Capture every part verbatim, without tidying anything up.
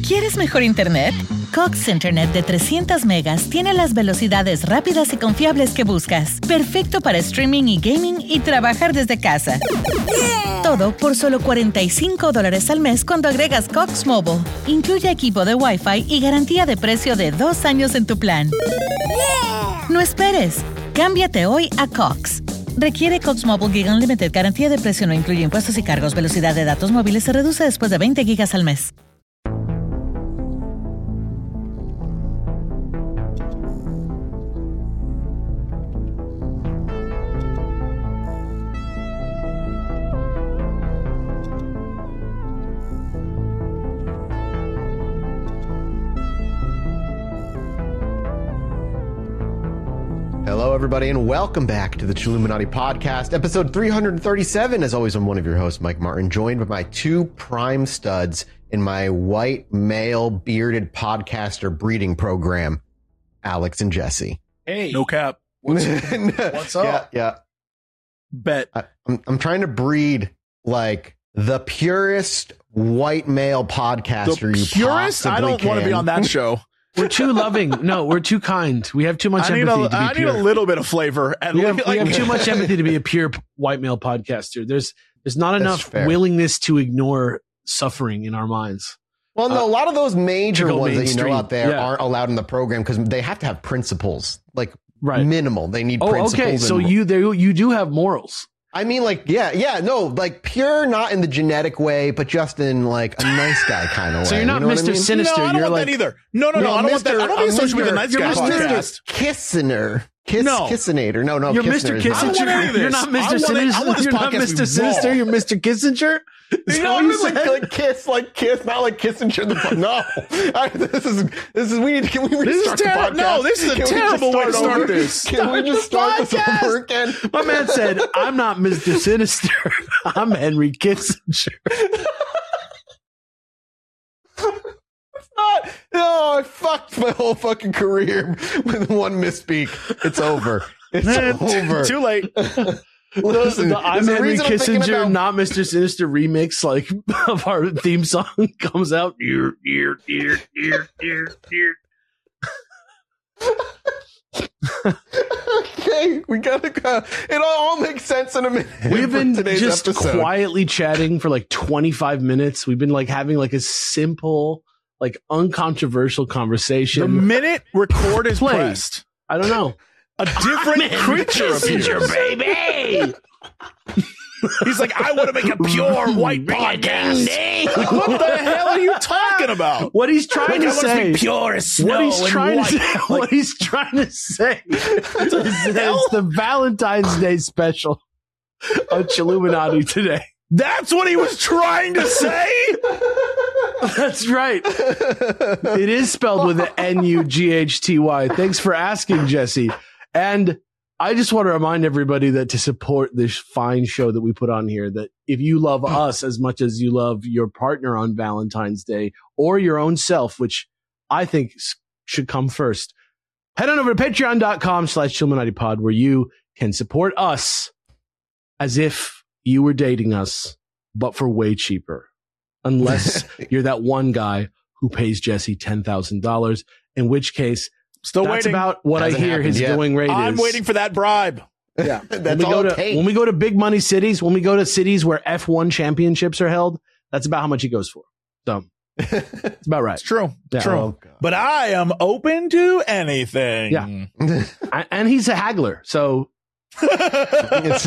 ¿Quieres mejor internet? Cox Internet de trescientos megas tiene las velocidades rápidas y confiables que buscas. Perfecto para streaming y gaming y trabajar desde casa. Yeah. Todo por solo cuarenta y cinco dólares al mes cuando agregas Cox Mobile. Incluye equipo de Wi-Fi y garantía de precio de dos años en tu plan. Yeah. No esperes. Cámbiate hoy a Cox. Requiere Cox Mobile Gig Unlimited. Garantía de precio no incluye impuestos y cargos. Velocidad de datos móviles se reduce después de veinte gigas al mes. Hello, everybody, and welcome back to the Chilluminati Podcast, episode three thirty-seven. As always, I'm one of your hosts, Mike Martin, joined by my two prime studs in my white, male, bearded podcaster breeding program, Alex and Jesse. Hey. No cap. What's, what's up? Yeah, yeah. Bet. I, I'm, I'm trying to breed, like, the purest white male podcaster the you purest? possibly I don't can. want to be on that show. We're too loving. No, we're too kind. We have too much I need empathy a, to be I pure. need a little bit of flavor. At we, have, like, we have too much empathy to be a pure white male podcaster. There's there's not enough fair. willingness to ignore suffering in our minds. Well, no, Uh, a lot of those major go ones that you mainstream. know out there Yeah. aren't allowed in the program because they have to have principles, like Right. minimal. They need Oh, principles. okay. So and- you there you do have morals. I mean, like, yeah, yeah, no, like pure, not in the genetic way, but just in like a nice guy kind of way. So you're not you know what I Mister mean? Sinister. no, I don't You're want like that either. No, no, no. No, I don't want that. I Mister don't want to be associated with the nice you're guy Mister podcast. Kissiner. Kiss, No. Kissinator. No, no, You're Kissiner Mister is not- I don't want any Kissinger. of You're this. not I Mister want it- I Sinister. want this You're not podcast to be Mister raw. Sinister. You're Mister Kissinger. Is You that know, what I you mean, like, said? like kiss, like kiss, not like Kissinger. The no, I, this is this is we need. Can we This is restart the ter- podcast? no, this is a Can we just terrible way to start start over? this. Can we just start this podcast. over again? My man said, "I'm not Mister Sinister. I'm Henry Kissinger." Not, no, I fucked my whole fucking career with one misspeak. It's over. It's over. Too late. Listen, The I'm there's a Henry reason I'm thinking Kissinger, about- not Mister Sinister remix like of our theme song comes out. Ear, ear, ear, ear, ear, ear. Okay, we gotta go. It all makes sense in a minute. We've for been today's just episode. quietly chatting for like twenty-five minutes. We've been like having like a simple, like uncontroversial The conversation. minute record is Play. pressed, I don't know. a different creature appears. baby. He's like, I want to make a pure white podcast. Like, what the hell are you talking about? What he's trying Like, to I want to say. be pure as snow What he's and trying white. to say. Like, What he's trying to say. is that it's the Valentine's Day special of Chilluminati today. that's what he was trying to say? That's right. It is spelled with an N U G H T Y. Thanks for asking, Jesse. And I just want to remind everybody that to support this fine show that we put on here, that if you love us as much as you love your partner on Valentine's Day or your own self, which I think s- should come first, head on over to patreon.com slash chilluminatipod where you can support us as if you were dating us, but for way cheaper. Unless you're that one guy who pays Jesse ten thousand dollars, in which case, Still that's waiting. about what I Hasn't hear his happened yet. going rate I'm is. waiting for that bribe. Yeah. when That's we all go it to takes. when we go to big money cities, when we go to cities where F one championships are held, that's about how much he goes for. So it's about right. It's true. Yeah. True. Oh, God. But I am open to anything. Yeah. A- And he's a haggler, so It's-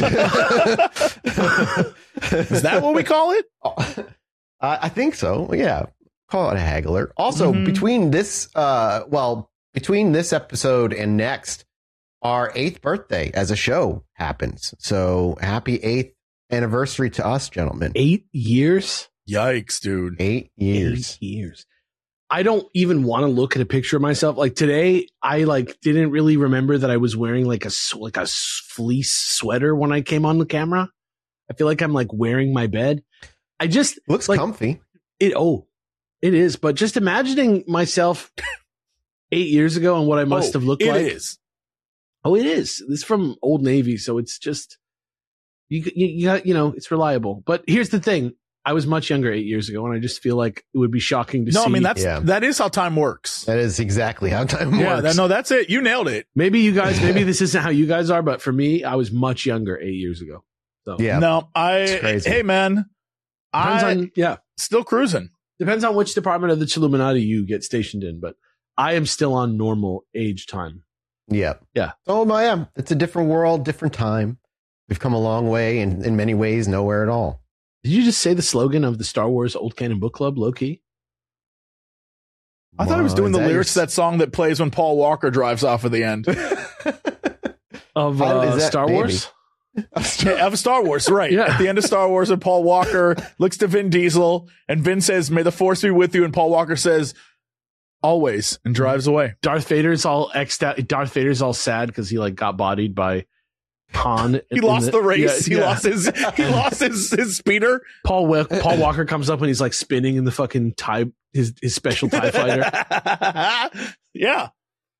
Is that what we call it? Uh, I think so. Yeah. Call it a haggler. Also, Mhm. between this, uh, well, between this episode and next, our eighth birthday as a show happens. So happy eighth anniversary to us, gentlemen. eight years. Yikes, dude. Eight years. Eight years. I don't even want to look at a picture of myself. Like today, I like didn't really remember that I was wearing like a s- like a s- fleece sweater when I came on the camera. I feel like I'm like wearing my bed. I just Looks like comfy. it. Oh, it is. But just imagining myself eight years ago and what I must Oh, have looked it like. is. Oh, it is. This is from Old Navy, so it's just you. You, you got you know it's reliable. But here's the thing: I was much younger eight years ago, and I just feel like it would be shocking to no, see. I mean, that's, Yeah. that is how time works. That is exactly how time Yeah, works. that, no, that's it. You nailed it. Maybe you guys, maybe this isn't how you guys are, but for me, I was much younger eight years ago. So Yeah. No, It's I, crazy. hey, man, depends I on, yeah, still cruising. depends on which department of the Chilluminati you get stationed in, but I am still on normal age time. Yeah. Yeah. Oh, my, yeah. It's a different world, different time. We've come a long way, and in many ways, nowhere at all. Did you just say the slogan of the Star Wars Old Canon Book Club, low key? I thought I was Wow, doing is the that lyrics to your- that song that plays when Paul Walker drives off at the end. Of How- uh, is that- Star maybe. Wars? Yeah, of Star Wars, right. Yeah. At the end of Star Wars, and Paul Walker looks to Vin Diesel, and Vin says, "May the Force be with you," and Paul Walker says, "Always," and drives away. Darth Vader's all exta- Darth Vader's all sad because he like got bodied by Han. He lost the race. Yeah, he yeah. lost his. He lost his his speeder. Paul Wa- Paul Walker comes up and he's like spinning in the fucking tie his his special TIE fighter. Yeah.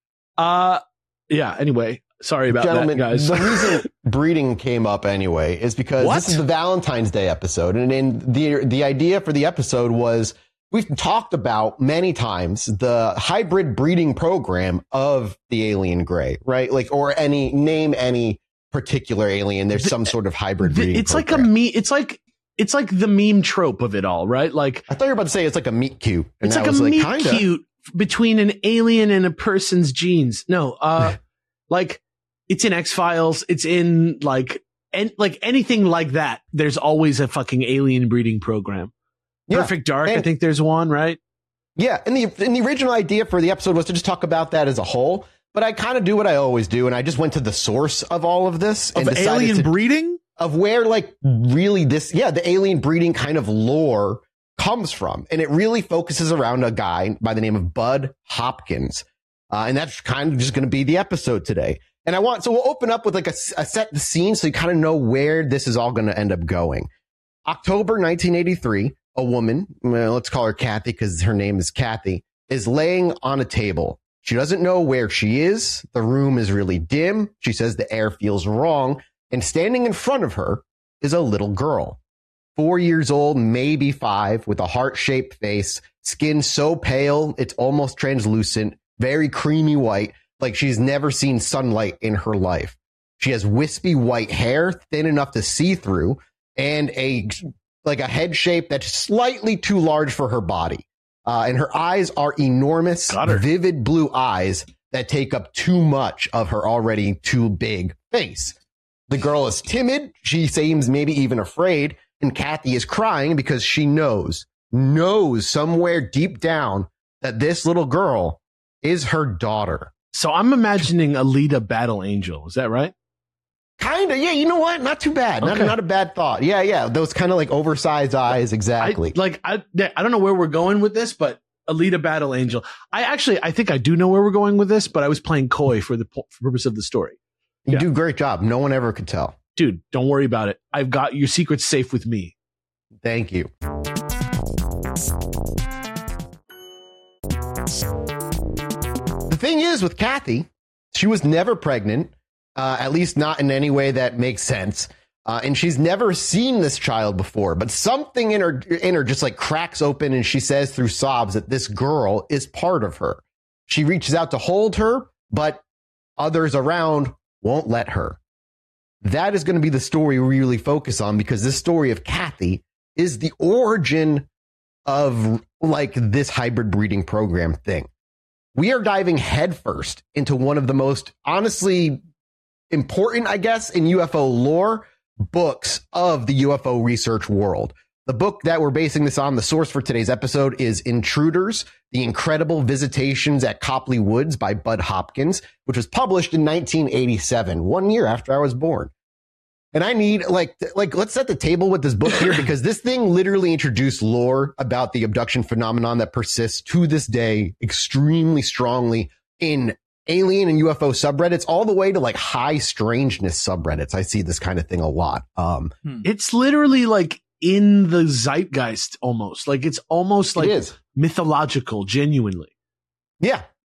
Uh yeah. Anyway, sorry about Gentlemen, that, guys. the reason breeding came up anyway is because What? this is the Valentine's Day episode, and, and the the idea for the episode was we've talked about many times the hybrid breeding program of the alien gray, right? Like, or any name any particular alien. There's some sort of hybrid The- breeding. it's like a program. me. It's like it's like the meme trope of it all, right? Like I thought you were about to say it's like a meet cute. And it's that like a was meet kinda. cute between an alien and a person's genes. No, uh, like it's in X Files. It's in like and like anything like that. There's always a fucking alien breeding program. Yeah. Perfect Dark. I And- think there's one, right? Yeah, and the and the original idea for the episode was to just talk about that as a whole. But I kind of do what I always do, and I just went to the source of all of this and Of decided alien to, breeding? of where like really this yeah the alien breeding kind of lore comes from, and it really focuses around a guy by the name of Bud Hopkins, uh, and that's kind of just going to be the episode today. And I want so we'll open up with like a, a set the scene so you kind of know where this is all going to end up going. October nineteen eighty-three. A woman, well, let's call her Kathy because her name is Kathy, is laying on a table. She doesn't know where she is. The room is really dim. She says the air feels wrong. And standing in front of her is a little girl, four years old, maybe five, with a heart-shaped face, skin so pale it's almost translucent, very creamy white, like she's never seen sunlight in her life. She has wispy white hair, thin enough to see through, and a like a head shape that's slightly too large for her body. Uh, and her eyes are enormous, Got her. vivid blue eyes that take up too much of her already too big face. The girl is timid. She seems maybe even afraid. And Kathy is crying because she knows, knows somewhere deep down that this little girl is her daughter. So I'm imagining Alita Battle Angel. Is that right? Kind of. Yeah. You know what? Not too bad. Not, Okay. not a bad thought. Yeah. Yeah. Those kind of like oversized eyes. Exactly. I, like I, I don't know where we're going with this, but Alita Battle Angel. I actually, I think I do know where we're going with this, but I was playing coy for the po- for purpose of the story. you yeah. do a great job. No one ever could tell. Dude, don't worry about it. I've got your secrets safe with me. Thank you. The thing is with Kathy, she was never pregnant, uh, at least not in any way that makes sense. Uh, and she's never seen this child before, but something in her, in her just like cracks open and she says through sobs that this girl is part of her. She reaches out to hold her, but others around won't let her. That is going to be the story we really focus on, because this story of Kathy is the origin of like this hybrid breeding program thing. We are diving headfirst into one of the most honestly important, I guess, in U F O lore books of the U F O research world. The book that we're basing this on, the source for today's episode, is Intruders, The Incredible Visitations at Copley Woods by Bud Hopkins, which was published in nineteen eighty-seven, one year after I was born. And I need like, like, let's set the table with this book here, because this thing literally introduced lore about the abduction phenomenon that persists to this day extremely strongly in alien and U F O subreddits, all the way to like high strangeness subreddits. I see this kind of thing a lot. Um, It's literally like in the zeitgeist almost. Like it's almost like it is. mythological, genuinely. Yeah.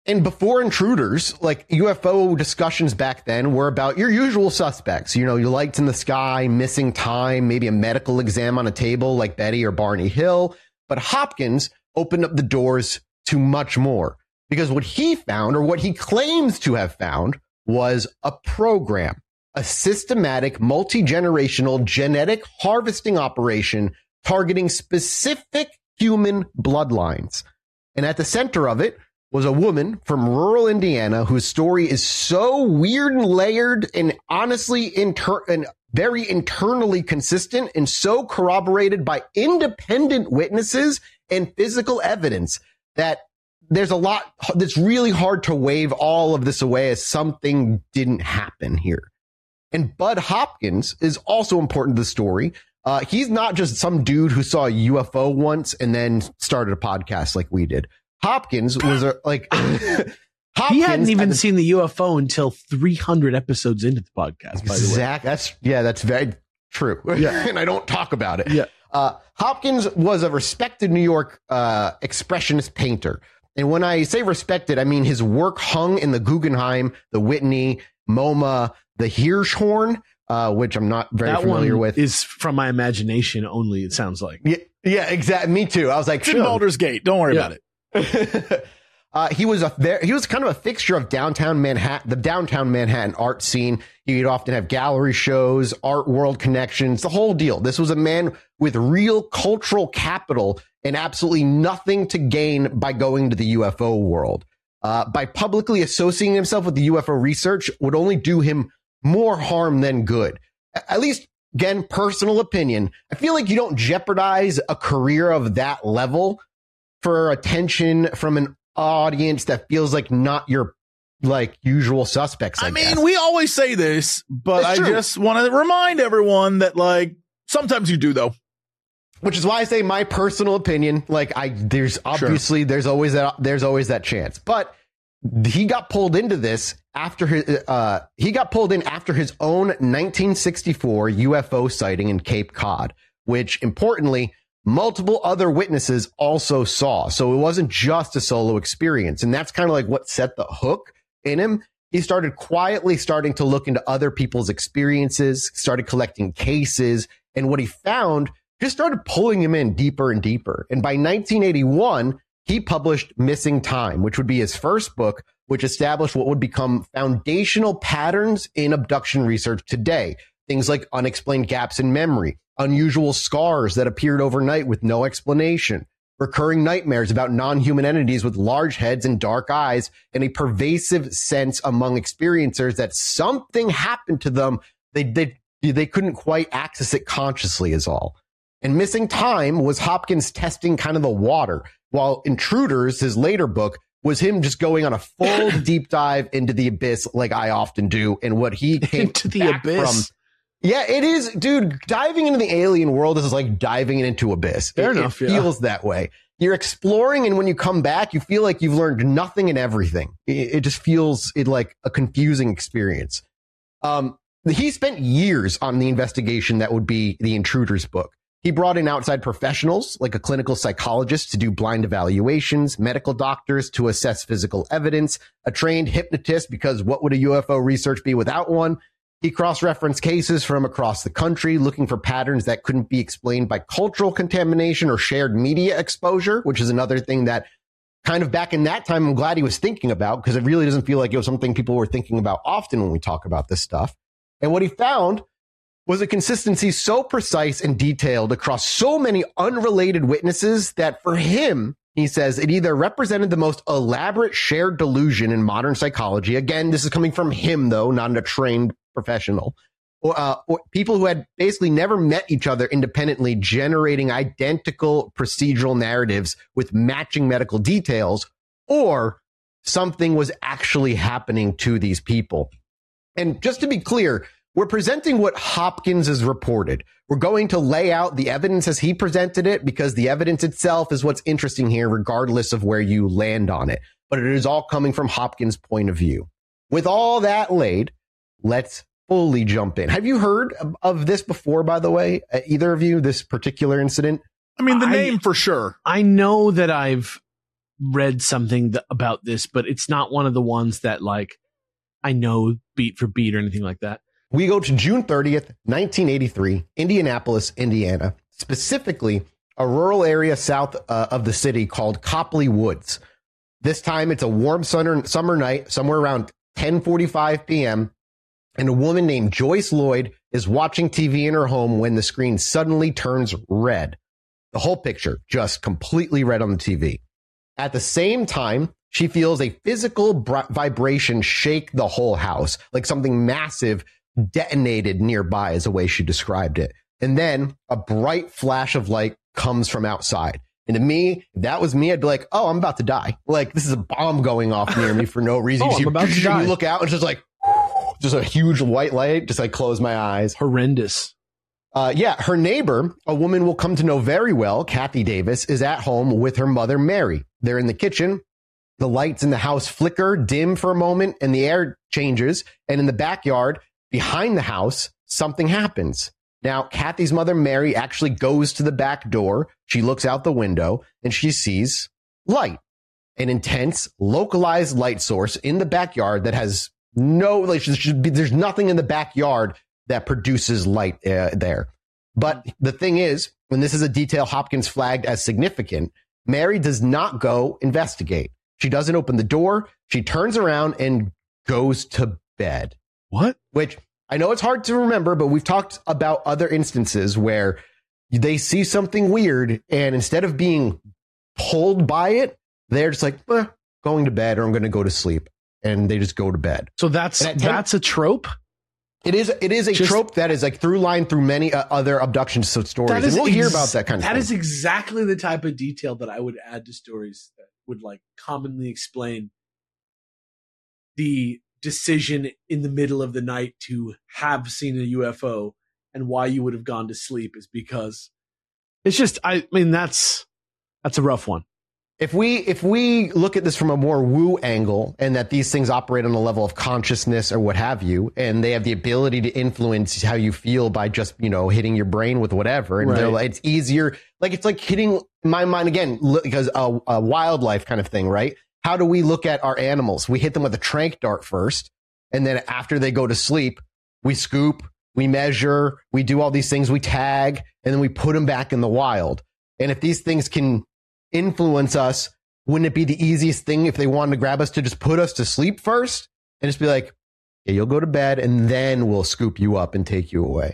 And before Intruders, like U F O discussions back then were about your usual suspects. You know, your lights in the sky, missing time, maybe a medical exam on a table like Betty or Barney Hill. But Hopkins opened up the doors to much more, because what he found, or what he claims to have found, was a program, a systematic, multi-generational genetic harvesting operation targeting specific human bloodlines. And at the center of it was a woman from rural Indiana whose story is so weird and layered and honestly inter- and very internally consistent and so corroborated by independent witnesses and physical evidence that there's a lot that's really hard to wave all of this away as something didn't happen here. And Bud Hopkins is also important to the story. Uh, he's not just some dude who saw a U F O once and then started a podcast like we did. Hopkins was a, like, Hopkins, he hadn't even seen the U F O until three hundred episodes into the podcast, by the way. Exactly. That's, yeah, that's very true. Yeah. And I don't talk about it. Yeah. Uh, Hopkins was a respected New York uh, expressionist painter. And when I say respected, I mean his work hung in the Guggenheim, the Whitney, MoMA, the Hirshhorn, uh, which I'm not very that familiar one with. Is from my imagination only, it sounds like. Yeah, yeah, exactly. Me too. I was like, it's in Baldur's Gate. Don't worry Yeah. about it. uh, he was a there. He was kind of a fixture of downtown Manhattan, the downtown Manhattan art scene. He'd often have gallery shows, art world connections, the whole deal. This was a man with real cultural capital and absolutely nothing to gain by going to the U F O world. Uh, by publicly associating himself with the U F O research would only do him more harm than good. At least, again, personal opinion. I feel like you don't jeopardize a career of that level for attention from an audience that feels like not your like usual suspects. I, I mean, guess. we always say this, but It's I true. just want to remind everyone that, like, sometimes you do, though. Which is why I say my personal opinion. Like, I there's obviously there's always that there's always that chance, but he got pulled into this after his uh he got pulled in after his own nineteen sixty-four U F O sighting in Cape Cod, which importantly, multiple other witnesses also saw. So it wasn't just a solo experience. And that's kind of like what set the hook in him. He started quietly starting to look into other people's experiences, started collecting cases, and what he found just started pulling him in deeper and deeper. And by nineteen eighty-one, he published Missing Time, which would be his first book, which established what would become foundational patterns in abduction research today. Things like unexplained gaps in memory, unusual scars that appeared overnight with no explanation, recurring nightmares about non-human entities with large heads and dark eyes, and a pervasive sense among experiencers that something happened to them. They, they, they couldn't quite access it consciously is all. And Missing Time was Hopkins testing kind of the water, while Intruders, his later book, was him just going on a full deep dive into the abyss like I often do. And what he came Into the back abyss. from. Yeah, it is, dude. Diving into the alien world is like diving into abyss. Fair it, enough, it yeah. feels that way. You're exploring, and when you come back, you feel like you've learned nothing and everything. It, it just feels it like a confusing experience. Um, he spent years on the investigation that would be the Intruders book. He brought in outside professionals, like a clinical psychologist to do blind evaluations, medical doctors to assess physical evidence, a trained hypnotist, because what would a U F O research be without one? He cross-referenced cases from across the country, looking for patterns that couldn't be explained by cultural contamination or shared media exposure, which is another thing that kind of back in that time, I'm glad he was thinking about, because it really doesn't feel like it was something people were thinking about often when we talk about this stuff. And what he found was a consistency so precise and detailed across so many unrelated witnesses that for him, he says, it either represented the most elaborate shared delusion in modern psychology. Again, this is coming from him, though, not a trained professional. Or, uh, or people who had basically never met each other independently, generating identical procedural narratives with matching medical details, or something was actually happening to these people. And just to be clear, we're presenting what Hopkins has reported. We're going to lay out the evidence as he presented it, because the evidence itself is what's interesting here, regardless of where you land on it. But it is all coming from Hopkins' point of view. With all that laid, let's fully jump in. Have you heard of, of this before, by the way? Uh, either of you, this particular incident? I mean, the I- name for sure. I know that I've read something th- about this, but it's not one of the ones that like I know beat for beat or anything like that. We go to June thirtieth, nineteen eighty-three, Indianapolis, Indiana, specifically a rural area south uh, of the city called Copley Woods. This time it's a warm summer, summer night, somewhere around ten forty-five p.m., and a woman named Joyce Lloyd is watching T V in her home when the screen suddenly turns red. The whole picture just completely red on the T V. At the same time, she feels a physical br- vibration shake the whole house, like something massive detonated nearby is the way she described it. And then a bright flash of light comes from outside. And to me, if that was me, I'd be like, oh, I'm about to die. Like, this is a bomb going off near me for no reason. oh, you, I'm about to die. You look out and it's just like, just a huge white light, just like close my eyes. Horrendous. Uh, yeah, her neighbor, a woman we'll come to know very well, Kathy Davis, is at home with her mother, Mary. They're in the kitchen. The lights in the house flicker, dim for a moment, and the air changes. And in the backyard, behind the house, something happens. Now, Kathy's mother, Mary, actually goes to the back door. She looks out the window and she sees light, an intense, localized light source in the backyard that has no, like, should be, there's nothing in the backyard that produces light uh, there. But the thing is, when this is a detail Hopkins flagged as significant, Mary does not go investigate. She doesn't open the door. She turns around and goes to bed. What? Which I know it's hard to remember, but we've talked about other instances where they see something weird and instead of being pulled by it, they're just like, eh, going to bed or I'm going to go to sleep. And they just go to bed. So that's ten, that's a trope? It is It is a just, trope that is like through line through many uh, other abduction stories. And we'll ex- hear about that kind of that thing. That is exactly the type of detail that I would add to stories that would like commonly explain the decision in the middle of the night to have seen a U F O and why you would have gone to sleep is because it's just, I mean, that's, that's a rough one. If we if we look at this from a more woo angle and that these things operate on a level of consciousness or what have you, and they have the ability to influence how you feel by just, you know, hitting your brain with whatever. And right. they're like, it's easier. Like, it's like hitting my mind again, because a, a wildlife kind of thing, right? How do we look at our animals? We hit them with a tranq dart first. And then after they go to sleep, we scoop, we measure, we do all these things, we tag, and then we put them back in the wild. And if these things can influence us, wouldn't it be the easiest thing if they wanted to grab us to just put us to sleep first and just be like, yeah, you'll go to bed and then we'll scoop you up and take you away?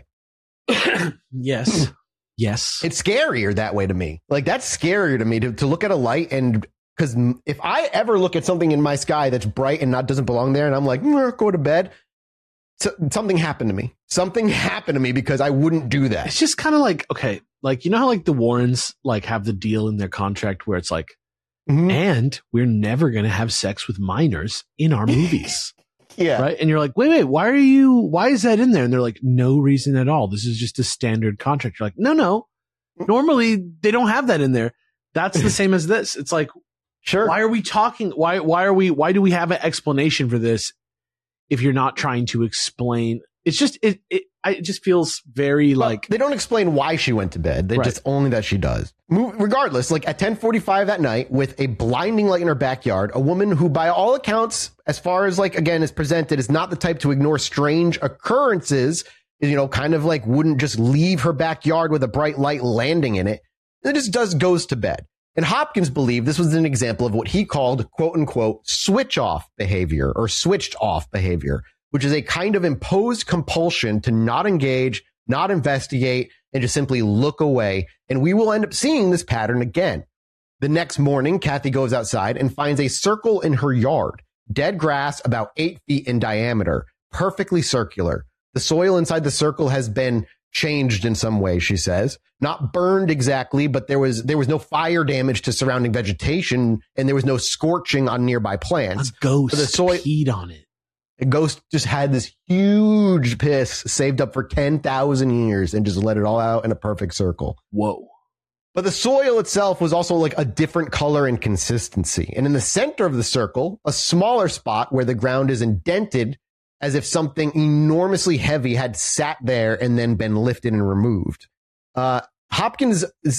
Yes. Yes. It's scarier that way to me. Like, that's scarier to me to, to look at a light. And because if I ever look at something in my sky that's bright and not doesn't belong there and I'm like, go to bed, so, something happened to me. Something happened to me because I wouldn't do that. It's just kind of like, okay, like, you know how like the Warrens like have the deal in their contract where it's like, mm-hmm. and we're never going to have sex with minors in our movies. Yeah. Right. And you're like, wait, wait, why are you, why is that in there? And they're like, no reason at all. This is just a standard contract. You're like, no, no, normally they don't have that in there. That's the same as this. It's like, sure. Why are we talking? Why, why are we, why do we have an explanation for this if you're not trying to explain? It's just, it, it, it just feels very well, like they don't explain why she went to bed. They right. just only that she does. Regardless, like at ten forty-five that night with a blinding light in her backyard, a woman who by all accounts, as far as like, again, is presented, is not the type to ignore strange occurrences, you know, kind of like wouldn't just leave her backyard with a bright light landing in it. It just does goes to bed. And Hopkins believed this was an example of what he called, quote unquote, switch off behavior or switched off behavior, which is a kind of imposed compulsion to not engage, not investigate, and just simply look away. And we will end up seeing this pattern again. The next morning, Kathy goes outside and finds a circle in her yard, dead grass about eight feet in diameter, perfectly circular. The soil inside the circle has been changed in some way, she says. Not burned exactly, but there was there was no fire damage to surrounding vegetation, and there was no scorching on nearby plants. A ghost so the soil peed on it. A ghost just had this huge piss saved up for ten thousand years and just let it all out in a perfect circle. Whoa. But the soil itself was also like a different color and consistency. And in the center of the circle, a smaller spot where the ground is indented as if something enormously heavy had sat there and then been lifted and removed. Uh, Hopkins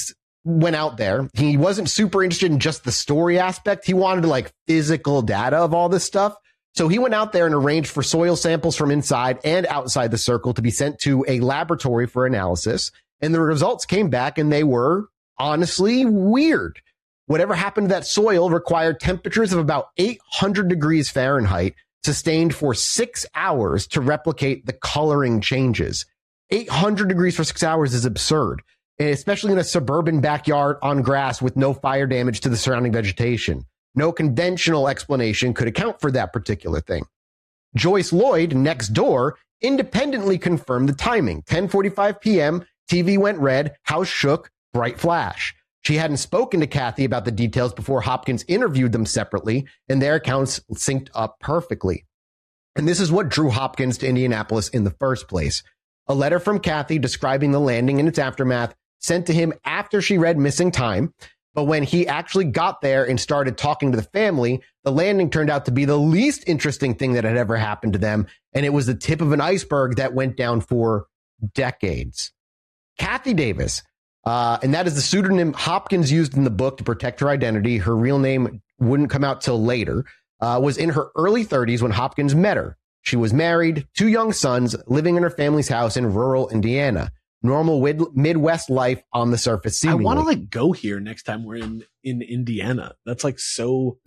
went out there. He wasn't super interested in just the story aspect. He wanted like physical data of all this stuff. So he went out there and arranged for soil samples from inside and outside the circle to be sent to a laboratory for analysis. And the results came back and they were honestly weird. Whatever happened to that soil required temperatures of about eight hundred degrees Fahrenheit, sustained for six hours to replicate the coloring changes. eight hundred degrees for six hours is absurd, especially in a suburban backyard on grass with no fire damage to the surrounding vegetation. No conventional explanation could account for that particular thing. Joyce Lloyd, next door, independently confirmed the timing. ten forty-five p.m., T V went red, house shook, bright flash. She hadn't spoken to Kathy about the details before Hopkins interviewed them separately, and their accounts synced up perfectly. And this is what drew Hopkins to Indianapolis in the first place. A letter from Kathy describing the landing and its aftermath sent to him after she read Missing Time. But when he actually got there and started talking to the family, the landing turned out to be the least interesting thing that had ever happened to them. And it was the tip of an iceberg that went down for decades. Kathy Davis, uh, and that is the pseudonym Hopkins used in the book to protect her identity. Her real name wouldn't come out till later, uh, was in her early thirties when Hopkins met her. She was married, two young sons, living in her family's house in rural Indiana. Normal wid- Midwest life on the surface, seemingly. I want to like go here next time we're in, in Indiana. That's like so...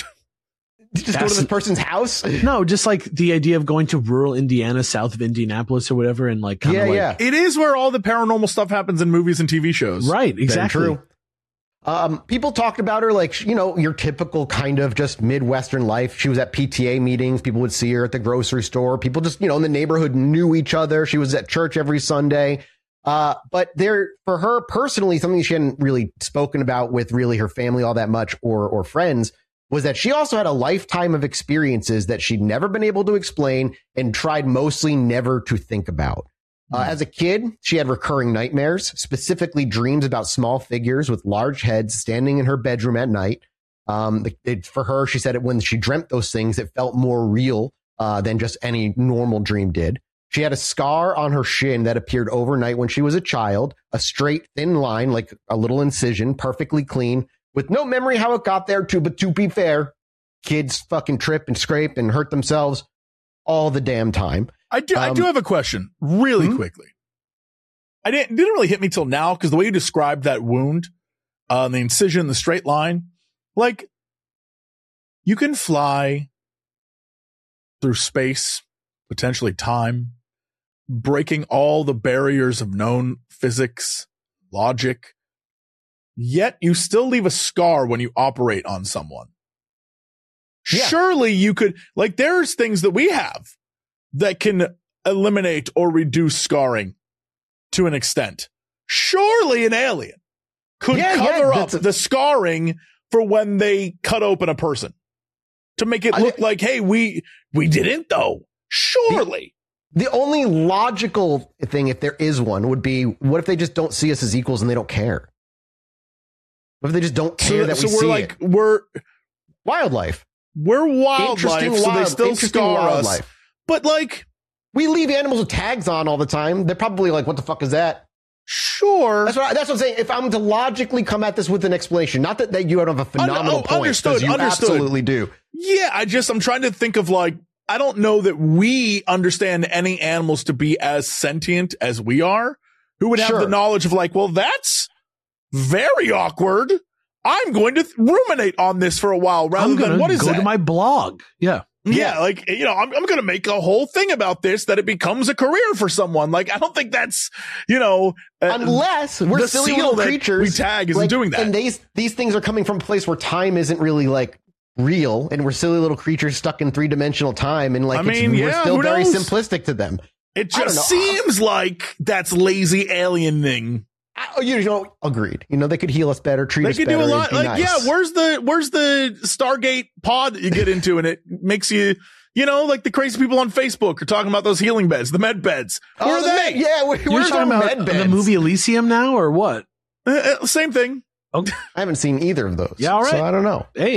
Just go to this person's house? No, just like the idea of going to rural Indiana, south of Indianapolis or whatever, and like kind of yeah, like... Yeah, it is where all the paranormal stuff happens in movies and T V shows. Right, exactly. Very true. Um, people talked about her like, you know, your typical kind of just Midwestern life. She was at P T A meetings. People would see her at the grocery store. People just, you know, in the neighborhood knew each other. She was at church every Sunday. Uh, but there, for her personally, something she hadn't really spoken about with really her family all that much or, or friends was that she also had a lifetime of experiences that she'd never been able to explain and tried mostly never to think about. Uh, as a kid, she had recurring nightmares, specifically dreams about small figures with large heads standing in her bedroom at night. Um, it, for her, she said it when she dreamt those things, it felt more real uh, than just any normal dream did. She had a scar on her shin that appeared overnight when she was a child, a straight, thin line, like a little incision, perfectly clean, with no memory how it got there, too. But to be fair, kids fucking trip and scrape and hurt themselves all the damn time. I do, Um, I do have a question really hmm? quickly. I didn't, didn't really hit me till now because the way you described that wound, uh, the incision, the straight line, like you can fly through space, potentially time, breaking all the barriers of known physics, logic, yet you still leave a scar when you operate on someone. Yeah. Surely you could, like, there's things that we have that can eliminate or reduce scarring to an extent. Surely an alien could Yeah, yeah, cover up that's a- the scarring for when they cut open a person to make it I- look like, hey, we, we didn't though. Surely. The only logical thing, if there is one, would be what if they just don't see us as equals and they don't care? What if they just don't care So, that so we we're see like, it? we're, Wildlife. we're wildlife, Interesting so they wild- still interesting scar us. wildlife. But like, We leave animals with tags on all the time. They're probably like, what the fuck is that? sure. That's what, I, that's what I'm saying. If I'm to logically come at this with an explanation, not that, that you don't have a phenomenal oh, point. understood, 'cause you understood. absolutely do. Yeah, I just, I'm trying to think of like, I don't know that we understand any animals to be as sentient as we are, who would have Sure. the knowledge of like, well, that's very awkward. I'm going to th- ruminate on this for a while rather I'm gonna than what is go that? to my blog. Yeah. yeah, like, you know, I'm, I'm going to make a whole thing about this that it becomes a career for someone. Like, I don't think that's, you know, uh, Unless we're the silly seal little that creatures. we tag isn't like, doing that. And these, these things are coming from a place where time isn't really like real, and we're silly little creatures stuck in three dimensional time. And like, I it's, mean, we're yeah, still who very knows? simplistic to them. It I don't just know. seems like that's lazy aliening. I, you know, agreed. You know, they could heal us better, treat They us could better. do a it'd lot. be Like, nice. yeah, where's the where's the Stargate pod that you get into, and it makes you, you know, like the crazy people on Facebook are talking about those healing beds, the med beds. Oh, Where are the they? med- yeah, where, You're where's our talking about med beds? the movie Elysium now or what? Uh, uh, same thing. Okay. I haven't seen either of those. Yeah, all right. So I don't know. Hey,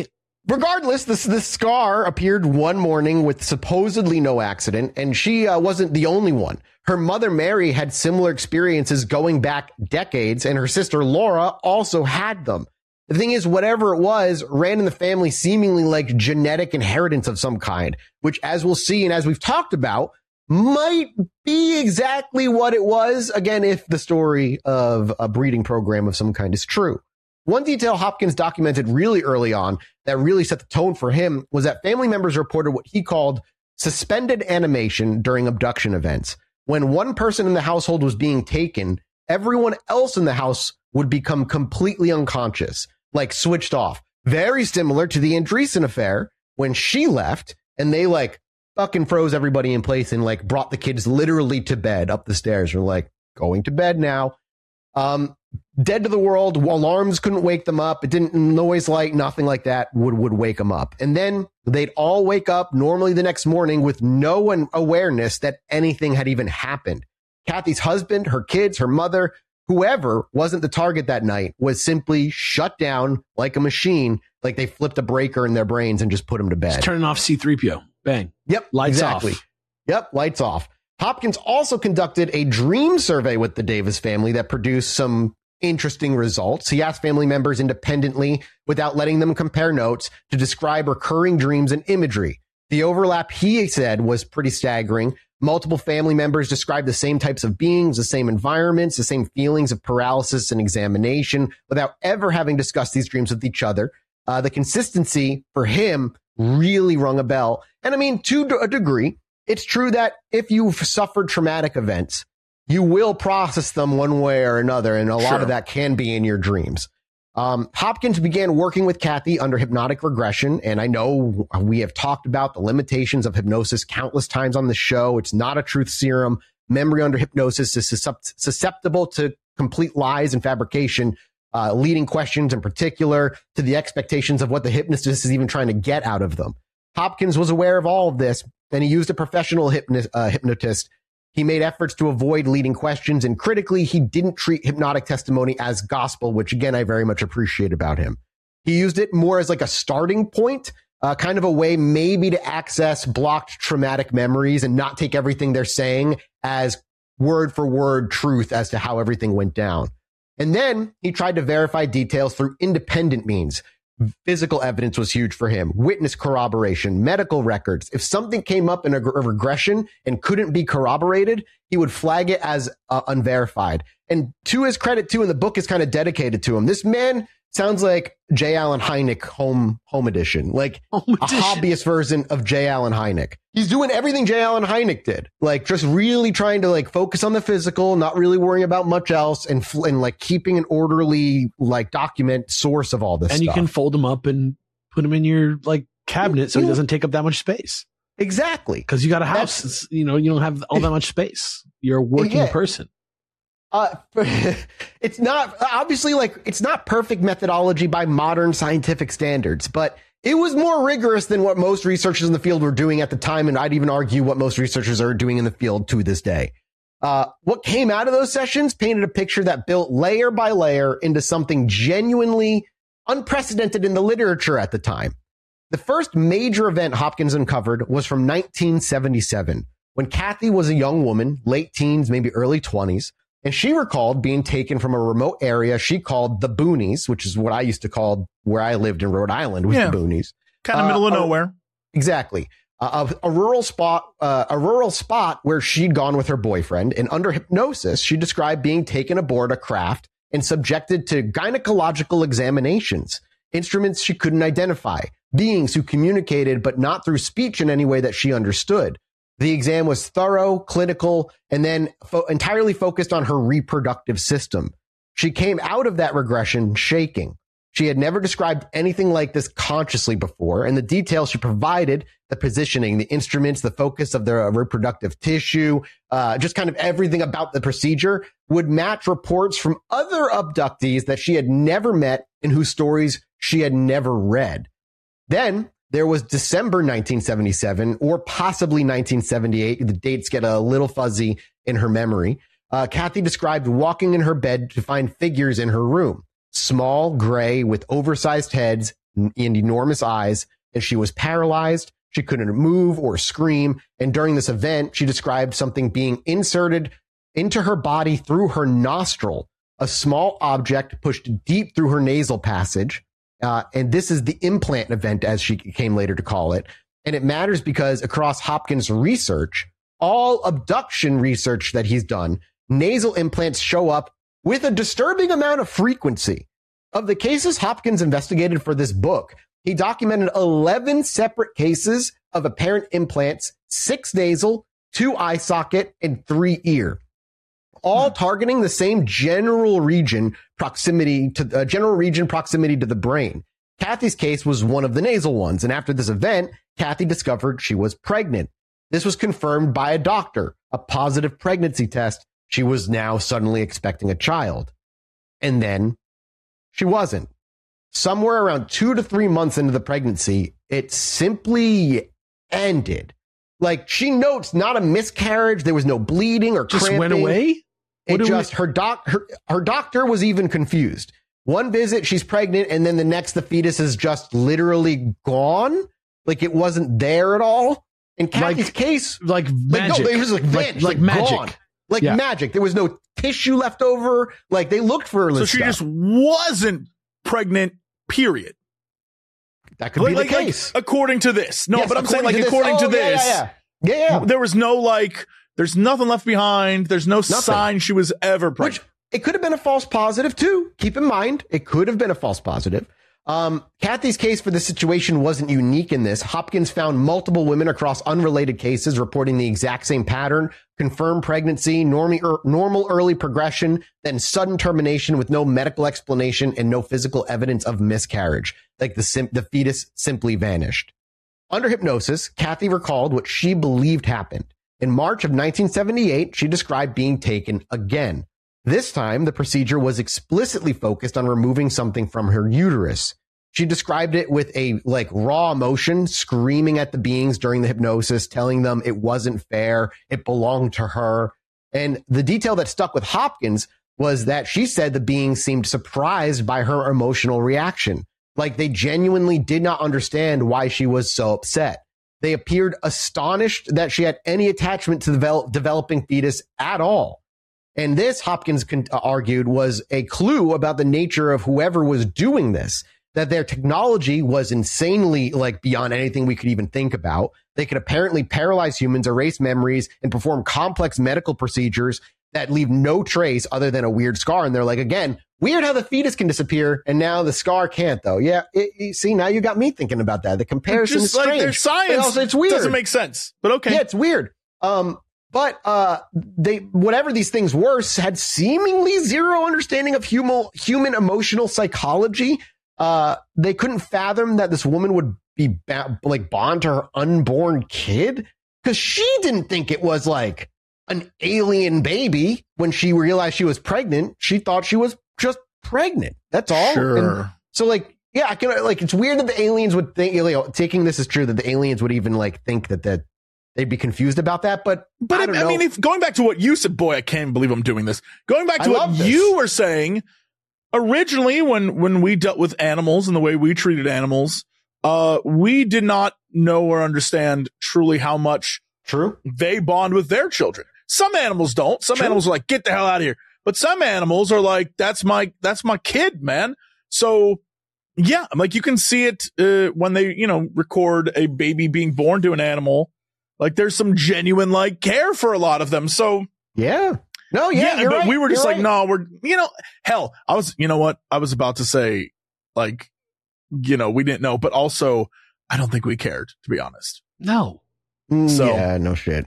Regardless, this, this scar appeared one morning with supposedly no accident, and she uh, wasn't the only one. Her mother, Mary, had similar experiences going back decades, and her sister, Laura, also had them. The thing is, whatever it was, ran in the family seemingly like genetic inheritance of some kind, which, as we'll see and as we've talked about, might be exactly what it was, again, if the story of a breeding program of some kind is true. One detail Hopkins documented really early on that really set the tone for him was that family members reported what he called suspended animation during abduction events. When one person in the household was being taken, everyone else in the house would become completely unconscious, like switched off. Very similar to the Andreessen affair when she left and they like fucking froze everybody in place and like brought the kids literally to bed up the stairs. We're like, going to bed now. Um, dead to the world. Alarms couldn't wake them up. It didn't, noise light, nothing like that would, would wake them up. And then they'd all wake up normally the next morning with no awareness that anything had even happened. Kathy's husband, her kids, her mother, whoever wasn't the target that night was simply shut down like a machine, like they flipped a breaker in their brains and just put them to bed. Just turning off C three P O. Bang. Yep. Lights exactly. off. Yep. Lights off. Hopkins also conducted a dream survey with the Davis family that produced some interesting results. He asked family members independently, without letting them compare notes, to describe recurring dreams and imagery. The overlap, he said, was pretty staggering. Multiple family members described the same types of beings, the same environments, the same feelings of paralysis and examination, without ever having discussed these dreams with each other. Uh, the consistency for him really rung a bell. And I mean, to a degree, it's true that if you've suffered traumatic events, you will process them one way or another, and a lot Sure. of that can be in your dreams. Um, Hopkins began working with Kathy under hypnotic regression, and I know we have talked about the limitations of hypnosis countless times on the show. It's not a truth serum. Memory under hypnosis is susceptible to complete lies and fabrication, uh, leading questions in particular to the expectations of what the hypnotist is even trying to get out of them. Hopkins was aware of all of this, and he used a professional hypno- uh, hypnotist. He made efforts to avoid leading questions, and critically, he didn't treat hypnotic testimony as gospel, which again, I very much appreciate about him. He used it more as like a starting point, uh, kind of a way maybe to access blocked traumatic memories and not take everything they're saying as word for word truth as to how everything went down. And then he tried to verify details through independent means. Physical evidence was huge for him. Witness corroboration, medical records. If something came up in a, a regression and couldn't be corroborated, he would flag it as uh, unverified. And to his credit, too, and the book is kind of dedicated to him. This man sounds like J. Allen Hynek home home edition, like Home a edition. hobbyist version of J. Allen Hynek. He's doing everything J. Allen Hynek did, like just really trying to like focus on the physical, not really worrying about much else, and fl- and like keeping an orderly like document source of all this And stuff. you can fold them up and put them in your like cabinet so it Yeah. doesn't take up that much space. Exactly. Because you got a That's- house, it's, you know, you don't have all that much space. You're a working Yeah. person. Uh, it's not obviously like it's not perfect methodology by modern scientific standards, but it was more rigorous than what most researchers in the field were doing at the time. And I'd even argue what most researchers are doing in the field to this day. Uh, what came out of those sessions painted a picture that built layer by layer into something genuinely unprecedented in the literature at the time. The first major event Hopkins uncovered was from nineteen seventy-seven, when Kathy was a young woman, late teens, maybe early twenties. And she recalled being taken from a remote area she called the Boonies, which is what I used to call where I lived in Rhode Island, was Yeah. the Boonies. Kind of Uh, middle of uh, nowhere. Exactly. Uh, a, a rural spot, uh, a rural spot where she'd gone with her boyfriend. And under hypnosis, she described being taken aboard a craft and subjected to gynecological examinations, instruments she couldn't identify, beings who communicated, but not through speech in any way that she understood. The exam was thorough, clinical, and then fo- entirely focused on her reproductive system. She came out of that regression shaking. She had never described anything like this consciously before, and the details she provided, the positioning, the instruments, the focus of their reproductive tissue, uh, just kind of everything about the procedure would match reports from other abductees that she had never met and whose stories she had never read. Then there was December nineteen seventy-seven, or possibly nineteen seventy-eight. The dates get a little fuzzy in her memory. Uh, Kathy described walking in her bed to find figures in her room. Small, gray, with oversized heads, and enormous eyes, and she was paralyzed. She couldn't move or scream. And during this event, she described something being inserted into her body through her nostril, a small object pushed deep through her nasal passage. Uh, and this is the implant event, as she came later to call it. And it matters because across Hopkins' research, all abduction research that he's done, nasal implants show up with a disturbing amount of frequency. Of the cases Hopkins investigated for this book, he documented eleven separate cases of apparent implants, six nasal, two eye socket, and three ear, all targeting the same general region proximity to the uh, general region proximity to the brain. Kathy's case was one of the nasal ones, and after this event, Kathy discovered she was pregnant. This was confirmed by a doctor, a positive pregnancy test. She was now suddenly expecting a child. And then she wasn't. Somewhere around two to three months into the pregnancy, it simply ended. Like, she notes not a miscarriage. There was no bleeding or just cramping. Went away. It just, we- her doc, her, her doctor was even confused. One visit, she's pregnant, and then the next, the fetus is just literally gone. Like, it wasn't there at all. In Kathy's like, case, like magic. Like, no, it was like, like, like, like magic. Gone. Like yeah. magic. There was no tissue left over. Like, they looked for her. So she stuff. just wasn't pregnant, period. That could like, be the like, case. Like, according to this. No, yes, but I'm saying, like, to according oh, to this. Yeah, yeah, yeah. yeah, yeah. There was no, like, there's nothing left behind. There's no nothing. sign she was ever pregnant. Which, it could have been a false positive, too. Keep in mind, it could have been a false positive. Um, Kathy's case for this situation wasn't unique in this. Hopkins found multiple women across unrelated cases reporting the exact same pattern: confirmed pregnancy, normal, er, normal early progression, then sudden termination with no medical explanation and no physical evidence of miscarriage. Like the, sim- the fetus simply vanished. Under hypnosis, Kathy recalled what she believed happened. In March of nineteen seventy-eight, she described being taken again. This time, the procedure was explicitly focused on removing something from her uterus. She described it with a like raw emotion, screaming at the beings during the hypnosis, telling them it wasn't fair, it belonged to her. And the detail that stuck with Hopkins was that she said the beings seemed surprised by her emotional reaction. Like they genuinely did not understand why she was so upset. They appeared astonished that she had any attachment to the develop- developing fetus at all. And this, Hopkins con- argued, was a clue about the nature of whoever was doing this, that their technology was insanely like beyond anything we could even think about. They could apparently paralyze humans, erase memories, and perform complex medical procedures that leave no trace other than a weird scar. And they're like, again, weird how the fetus can disappear and now the scar can't, though. Yeah, it, it, see, now you got me thinking about that. The comparison just is like strange. Their science also, it's weird. Doesn't make sense, but okay. Yeah, it's weird. Um, But uh, they, whatever these things were, had seemingly zero understanding of human human emotional psychology. Uh, they couldn't fathom that this woman would be ba- like bond to her unborn kid, because she didn't think it was like an alien baby when she realized she was pregnant. She thought she was just pregnant. That's all. Sure. And so like, yeah, I can like. It's weird that the aliens would think. You know, taking this as true, that the aliens would even like think that that. They'd be confused about that, but but I, don't I know. mean, if going back to what you said, boy, I can't believe I'm doing this. Going back to I what you were saying, originally when when we dealt with animals and the way we treated animals, uh, we did not know or understand truly how much True they bond with their children. Some animals don't. Some True. animals are like, get the hell out of here. But some animals are like, that's my that's my kid, man. So yeah, like you can see it uh, when they you know record a baby being born to an animal. Like there's some genuine like care for a lot of them. So yeah, no, yeah, yeah but right. we were just you're like, right. no, we're, you know, hell, I was, you know what? I was about to say like, you know, we didn't know, but also I don't think we cared, to be honest. No. So, yeah, no shit.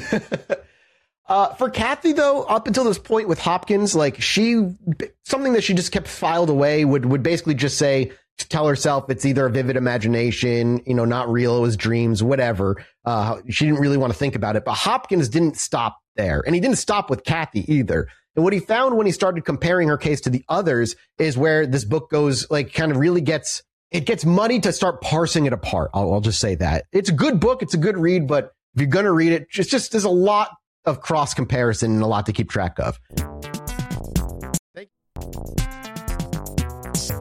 uh, for Kathy though, up until this point with Hopkins, like she, something that she just kept filed away would, would basically just say, to tell herself it's either a vivid imagination, you know, not real, it was dreams, whatever. Uh, she didn't really want to think about it, but Hopkins didn't stop there, and he didn't stop with Kathy either. And what he found when he started comparing her case to the others is where this book goes, like, kind of really gets, it gets muddy to start parsing it apart. I'll, I'll just say that. It's a good book. It's a good read, but if you're going to read it, it's just, there's a lot of cross comparison and a lot to keep track of. I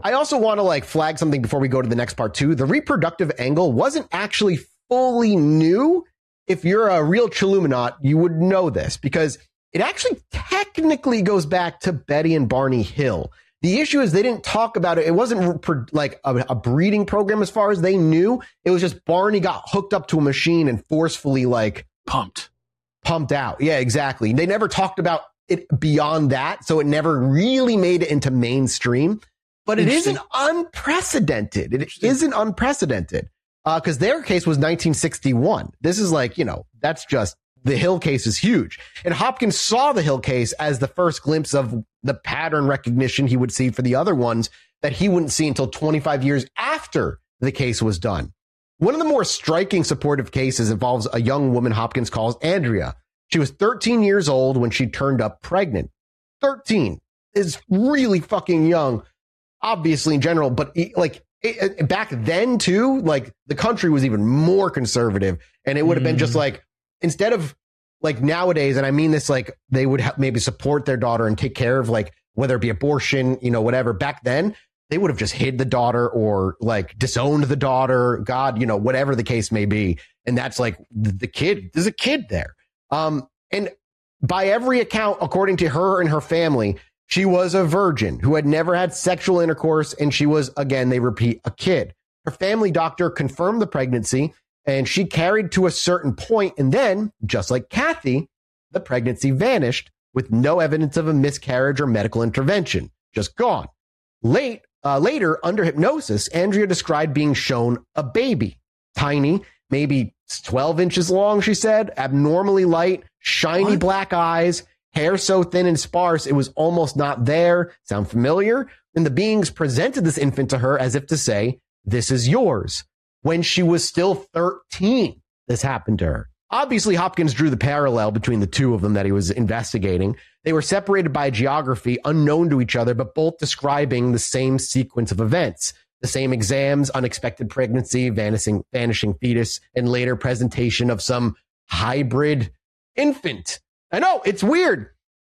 I also want to like flag something before we go to the next part too. The reproductive angle wasn't actually fully new. If you're a real Chilluminat, you would know this because it actually technically goes back to Betty and Barney Hill. The issue is they didn't talk about it. It wasn't like a, a breeding program as far as they knew. It was just Barney got hooked up to a machine and forcefully like pumped, pumped out. Yeah, exactly. They never talked about it beyond that. So it never really made it into mainstream, but it isn't unprecedented. It isn't unprecedented uh, because their case was nineteen sixty-one. This is like, you know, that's just the Hill case is huge. And Hopkins saw the Hill case as the first glimpse of the pattern recognition he would see for the other ones that he wouldn't see until twenty-five years after the case was done. One of the more striking supportive cases involves a young woman Hopkins calls Andrea. She was thirteen years old when she turned up pregnant. thirteen is really fucking young, obviously in general, but like it, back then too, like the country was even more conservative and it would have mm. been just like, instead of like nowadays, and I mean this, like they would ha- maybe support their daughter and take care of like, whether it be abortion, you know, whatever. Back then, they would have just hid the daughter or like disowned the daughter, God, you know, whatever the case may be. And that's like the, the kid, there's a kid there. Um, and by every account, according to her and her family, she was a virgin who had never had sexual intercourse. And she was, again, they repeat, a kid. Her family doctor confirmed the pregnancy. And she carried to a certain point, and then, just like Kathy, the pregnancy vanished with no evidence of a miscarriage or medical intervention. Just gone. Late, uh, later, under hypnosis, Andrea described being shown a baby. Tiny, maybe twelve inches long, she said, abnormally light, shiny what? black eyes, hair so thin and sparse it was almost not there. Sound familiar? And the beings presented this infant to her as if to say, this is yours. When she was still thirteen, this happened to her. Obviously, Hopkins drew the parallel between the two of them that he was investigating. They were separated by geography, unknown to each other, but both describing the same sequence of events. The same exams, unexpected pregnancy, vanishing, vanishing fetus, and later presentation of some hybrid infant. I know, it's weird.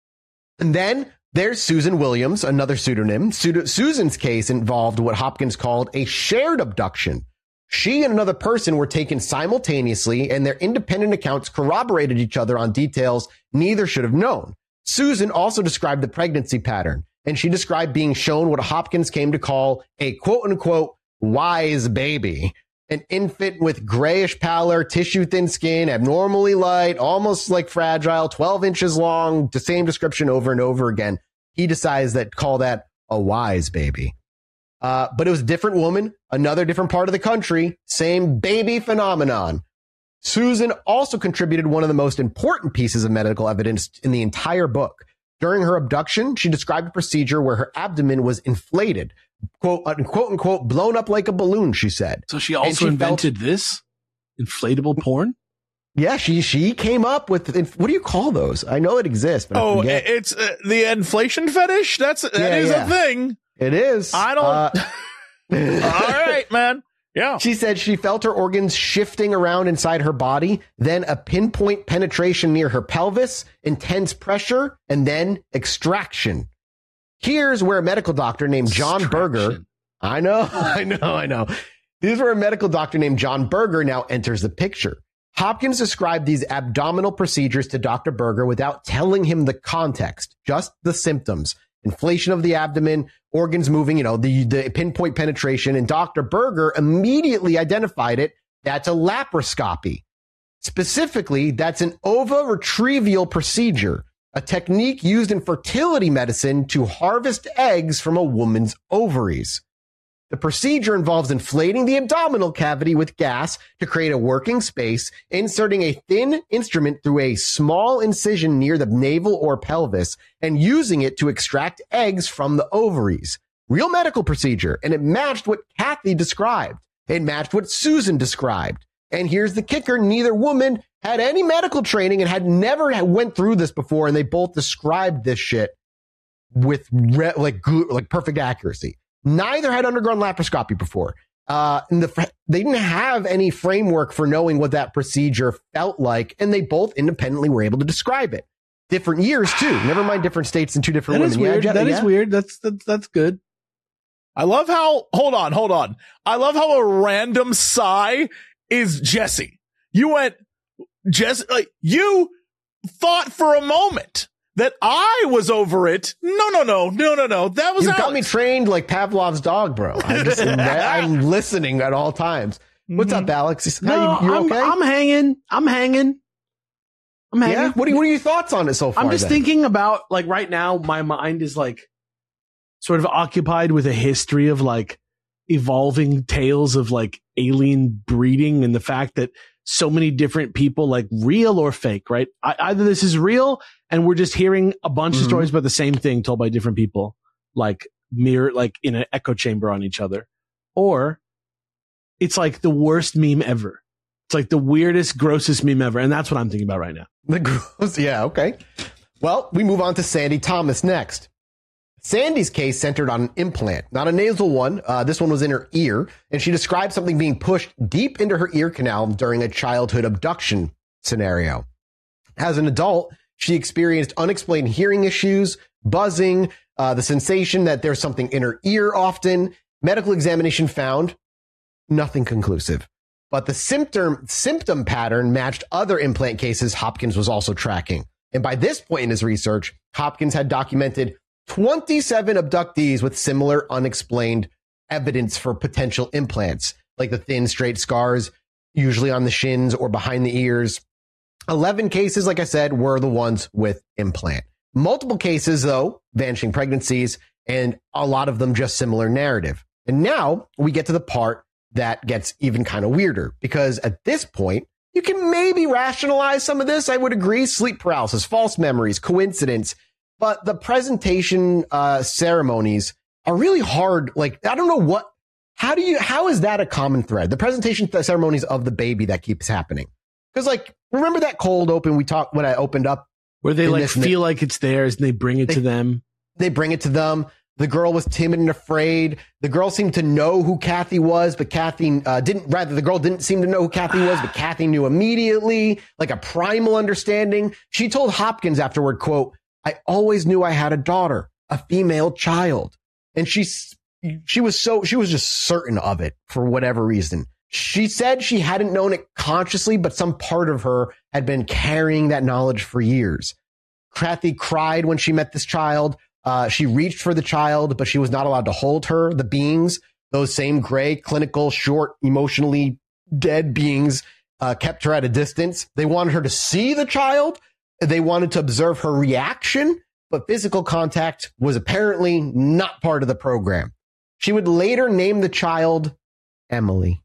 And then there's Susan Williams, another pseudonym. Su- Susan's case involved what Hopkins called a shared abduction. She and another person were taken simultaneously, and their independent accounts corroborated each other on details neither should have known. Susan also described the pregnancy pattern, and she described being shown what Hopkins came to call a quote-unquote wise baby, an infant with grayish pallor, tissue-thin skin, abnormally light, almost like fragile, twelve inches long, the same description over and over again. He decides that call that a wise baby. Uh, but it was a different woman, another different part of the country, same baby phenomenon. Susan also contributed one of the most important pieces of medical evidence in the entire book. During her abduction, she described a procedure where her abdomen was inflated, quote, quote unquote, blown up like a balloon, she said. So she also she invented felt, this inflatable porn? Yeah, she she came up with, what do you call those? I know it exists, but oh, I forget. It's uh, the inflation fetish? That's that yeah, is yeah. a thing. It is. I don't. Uh, all right, man. Yeah. She said she felt her organs shifting around inside her body, then a pinpoint penetration near her pelvis, intense pressure, and then extraction. Here's where a medical doctor named John Berger. I know, I know, I know. Here's where a medical doctor named John Berger now enters the picture. Hopkins described these abdominal procedures to Doctor Berger without telling him the context, just the symptoms. Inflation of the abdomen, organs moving, you know, the, the pinpoint penetration, and Doctor Berger immediately identified it. That's a laparoscopy. Specifically, that's an ovoretrieval procedure, a technique used in fertility medicine to harvest eggs from a woman's ovaries. The procedure involves inflating the abdominal cavity with gas to create a working space, inserting a thin instrument through a small incision near the navel or pelvis, and using it to extract eggs from the ovaries. Real medical procedure, and it matched what Kathy described. It matched what Susan described. And here's the kicker. Neither woman had any medical training and had never went through this before, and they both described this shit with re- like like perfect accuracy. Neither had undergone laparoscopy before. Uh, and the, they didn't have any framework for knowing what that procedure felt like, and they both independently were able to describe it. Different years, too. Never mind different states and two different that women. Is weird. Yeah, that yeah. is weird. That's, that's, that's good. I love how, hold on, hold on. I love how a random sigh is Jesse. You went, Jesse, like, you thought for a moment that I was over it. No, no, no, no, no, no. That was You Alex. got me trained like Pavlov's dog, bro. I'm, just, I'm listening at all times. What's Mm-hmm. up, Alex? How No, you, you I'm, okay? I'm hanging. I'm hanging. I'm hanging. yeah. What are, what are your thoughts on it so far? I'm just then? thinking about, like, right now, my mind is like sort of occupied with a history of like evolving tales of like alien breeding and the fact that so many different people, like real or fake, right? I, either this is real and we're just hearing a bunch Mhm. of stories about the same thing told by different people, like mirror, like in an echo chamber on each other, or it's like the worst meme ever. It's like the weirdest, grossest meme ever. And that's what I'm thinking about right now. The gross. Yeah. Okay. Well, we move on to Sandy Thomas next. Sandy's case centered on an implant, not a nasal one. Uh, this one was in her ear, and she described something being pushed deep into her ear canal during a childhood abduction scenario. As an adult, she experienced unexplained hearing issues, buzzing, uh, the sensation that there's something in her ear often. Medical examination found nothing conclusive. But the symptom symptom pattern matched other implant cases Hopkins was also tracking. And by this point in his research, Hopkins had documented twenty-seven abductees with similar unexplained evidence for potential implants, like the thin, straight scars, usually on the shins or behind the ears. eleven cases, like I said, were the ones with implant. Multiple cases, though, vanishing pregnancies, and a lot of them just similar narrative. And now we get to the part that gets even kind of weirder, because at this point, you can maybe rationalize some of this. I would agree. Sleep paralysis, false memories, coincidence. But the presentation uh, ceremonies are really hard. Like, I don't know what, how do you, how is that a common thread? The presentation th- ceremonies of the baby that keeps happening. Because, like, remember that cold open we talked when I opened up? Where they in like this- feel like it's theirs and they bring it They- to them. They bring it to them. The girl was timid and afraid. The girl seemed to know who Kathy was, but Kathy uh, didn't, rather, the girl didn't seem to know who Kathy was, but Kathy knew immediately, like a primal understanding. She told Hopkins afterward, quote, "I always knew I had a daughter, a female child." And she, she was so, she was just certain of it for whatever reason. She said she hadn't known it consciously, but some part of her had been carrying that knowledge for years. Kathy cried when she met this child. Uh, she reached for the child, but she was not allowed to hold her. The beings, those same gray, clinical, short, emotionally dead beings, uh, kept her at a distance. They wanted her to see the child. They wanted to observe her reaction, but physical contact was apparently not part of the program. She would later name the child Emily.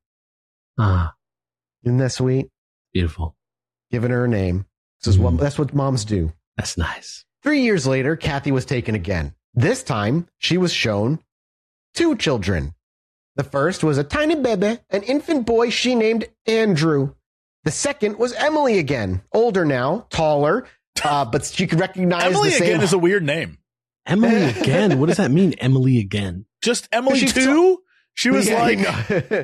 Ah, Isn't that sweet? beautiful. Giving her a name. This is what, Mhm. that's what moms do. That's nice. Three years later, Kathy was taken again. This time, she was shown two children. The first was a tiny baby, an infant boy she named Andrew. The second was Emily again, older now, taller, uh, but she could recognize Emily the same. again is a weird name. Emily again. What does that mean? Emily again. Just Emily She's too? She was Yeah, like, you know.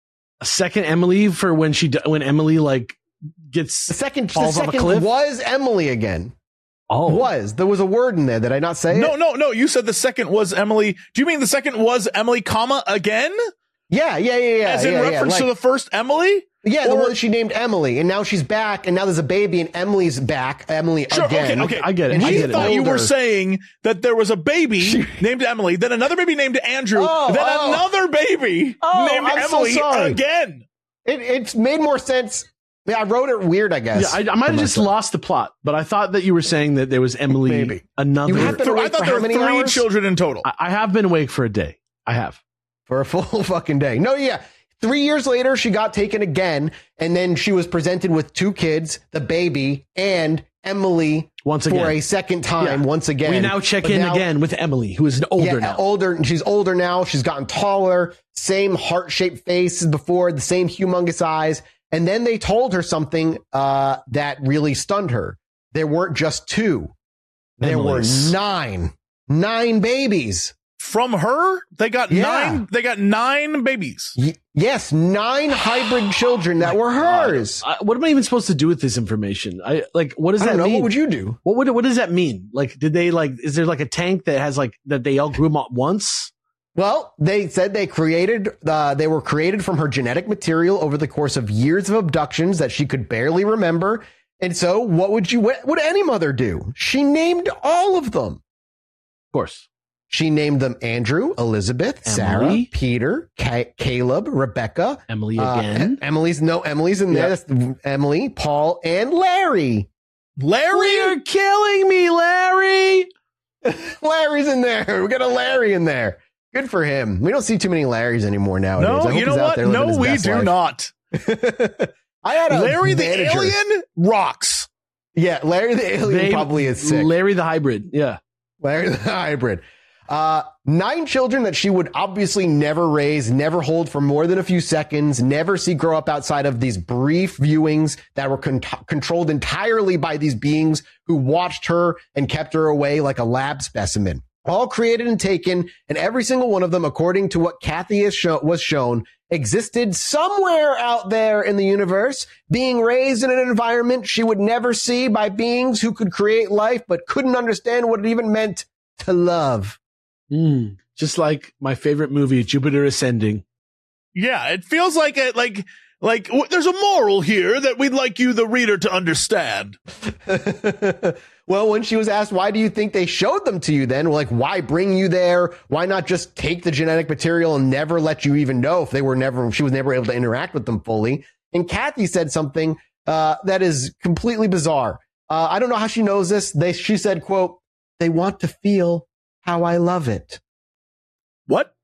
A second Emily for when she d- when Emily like gets the second, the falls off a second cliff? was Emily again. oh Was there was a word in there? Did I not say no, it? no, no. You said the second was Emily. Do you mean the second was Emily, comma, again? Yeah, yeah, yeah, yeah. As in yeah, reference yeah. to Like- the first Emily? Yeah, the Or- one that she named Emily, and now she's back, and now there's a baby, and Emily's back. Emily Sure, again. okay, okay. I get it. And I We she's get it. thought you were older. saying that there was a baby named Emily, then another baby named Andrew, Oh, then oh. another baby Oh, named I'm so Emily sorry. again. It, it's made more sense. Yeah, I wrote it weird, I guess. Yeah, I, I might have for just myself. lost the plot, but I thought that you were saying that there was Emily Maybe. another. You have been Th- I awake thought for there how were many three hours? children in total. I, I have been awake for a day. I have. For a full fucking day. No, yeah. Three years later, she got taken again, and then she was presented with two kids, the baby, and Emily Once for again. a second time, Yeah. once again. We now check But in now- again with Emily, who is an older yeah, now. older. She's older now. She's gotten taller, same heart-shaped face as before, the same humongous eyes. And then they told her something uh, that really stunned her. There weren't just two. There Emily's. were nine. Nine babies. From her, they got Yeah. nine. They got nine babies. Y- yes, nine hybrid children that were hers. I, what am I even supposed to do with this information? I like. What does I that don't know. mean? What would you do? What would what does that mean? Like, did they like? Is there like a tank that has like that they all grew them up once? Well, they said they created, uh, they were created from her genetic material over the course of years of abductions that she could barely remember. And so what would you, what would any mother do? She named all of them. Of course. She named them Andrew, Elizabeth, Emily. Sarah, Peter, Ca- Caleb, Rebecca. Emily uh, again. E- Emily's, no, Emily's in there. Yeah. That's Emily, Paul, and Larry. Larry? You're killing me, Larry. Larry's in there. We got a Larry in there. Good for him. We don't see too many Larrys anymore nowadays. I No, hope you know he's out what? there living No, his we best do life. not. I had a Larry the manager. alien rocks. Yeah, Larry the alien They- probably is sick. Larry the hybrid. Yeah. Larry the hybrid. Uh, nine children that she would obviously never raise, never hold for more than a few seconds, never see grow up outside of these brief viewings that were con- controlled entirely by these beings who watched her and kept her away like a lab specimen. All created and taken, and every single one of them, according to what Kathy is show- was shown, existed somewhere out there in the universe, being raised in an environment she would never see by beings who could create life but couldn't understand what it even meant to love. Mm, just like my favorite movie, Jupiter Ascending. Yeah, it feels like it, like, like w- there's a moral here that we'd like you, the reader, to understand. Well, when she was asked, why do you think they showed them to you then? Like, why bring you there? Why not just take the genetic material and never let you even know if they were never, she was never able to interact with them fully? And Kathy said something, uh, that is completely bizarre. Uh, I don't know how she knows this. They, she said, quote, they want to feel how I love it. What?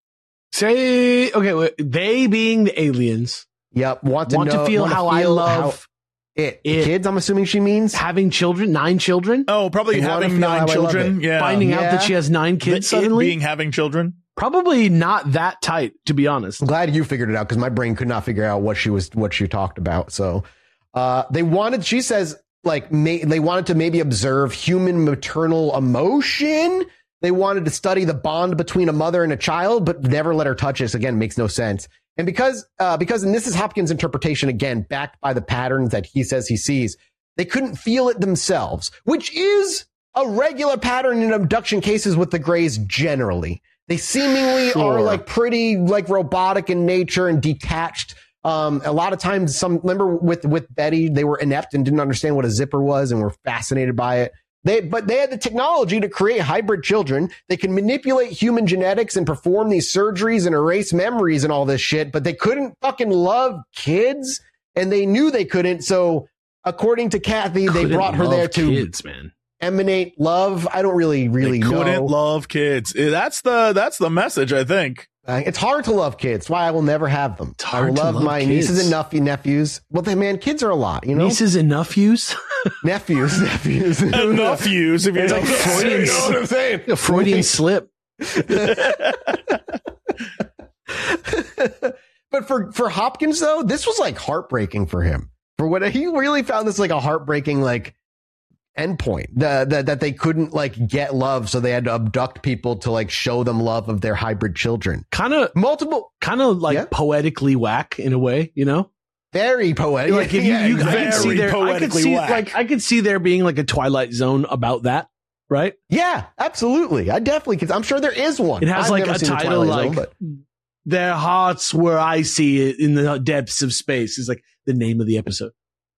Say, okay, wait, they being the aliens Yep. Want to want know, to feel want how I feel love how it. it. Kids, I'm assuming she means. having children, nine children, Oh, probably They wanna having feel how I nine love children. it. Yeah. finding out Yeah. that she has nine The kids it suddenly. being having children. Probably not that tight, to be honest. I'm glad you figured it out because my brain could not figure out what she was, what she talked about. So, uh, they wanted, she says, like, may, they wanted to maybe observe human maternal emotion. They wanted to study the bond between a mother and a child, but never let her touch us. Again, makes no sense. And because, uh, because, and this is Hopkins' interpretation again, backed by the patterns that he says he sees, they couldn't feel it themselves, which is a regular pattern in abduction cases with the Greys generally. They seemingly Sure. are like pretty like robotic in nature and detached. Um, a lot of times, some remember with with Betty, they were inept and didn't understand what a zipper was and were fascinated by it. They, but they had the technology to create hybrid children. They can manipulate human genetics and perform these surgeries and erase memories and all this shit, but they couldn't fucking love kids, and they knew they couldn't. So, according to Kathy, they Couldn't brought her love there to kids, man. emanate love. I don't really, really they couldn't know. love kids. Eh, That's the that's the message, I think. Uh, it's hard to love kids. That's why I will never have them. It's I hard will to love, love my kids. nieces and nephew, nephews. Well, then, man, kids are a lot, you know? Nieces and nephews. Nephews, nephews. Enough use if you It's don't like Freudian you know what I'm saying? A Freudian slip. But for, for Hopkins, though, this was like heartbreaking for him. For what he really found this like a heartbreaking, like, endpoint the, the, that they couldn't like get love. So they had to abduct people to like show them love of their hybrid children. Kind of, Multiple, kind of like Yeah. poetically whack in a way, you know? very poetic. Like if you, Yeah, you I exactly. could see Very there, I could poetically see whack. like I could see there being like a Twilight Zone about that, right? Yeah, absolutely. I definitely could. I'm sure there is one. It has I've like never a seen the title Twilight like Zone, but- "Their Hearts Where I See It in the Depths of Space" is like the name of the episode.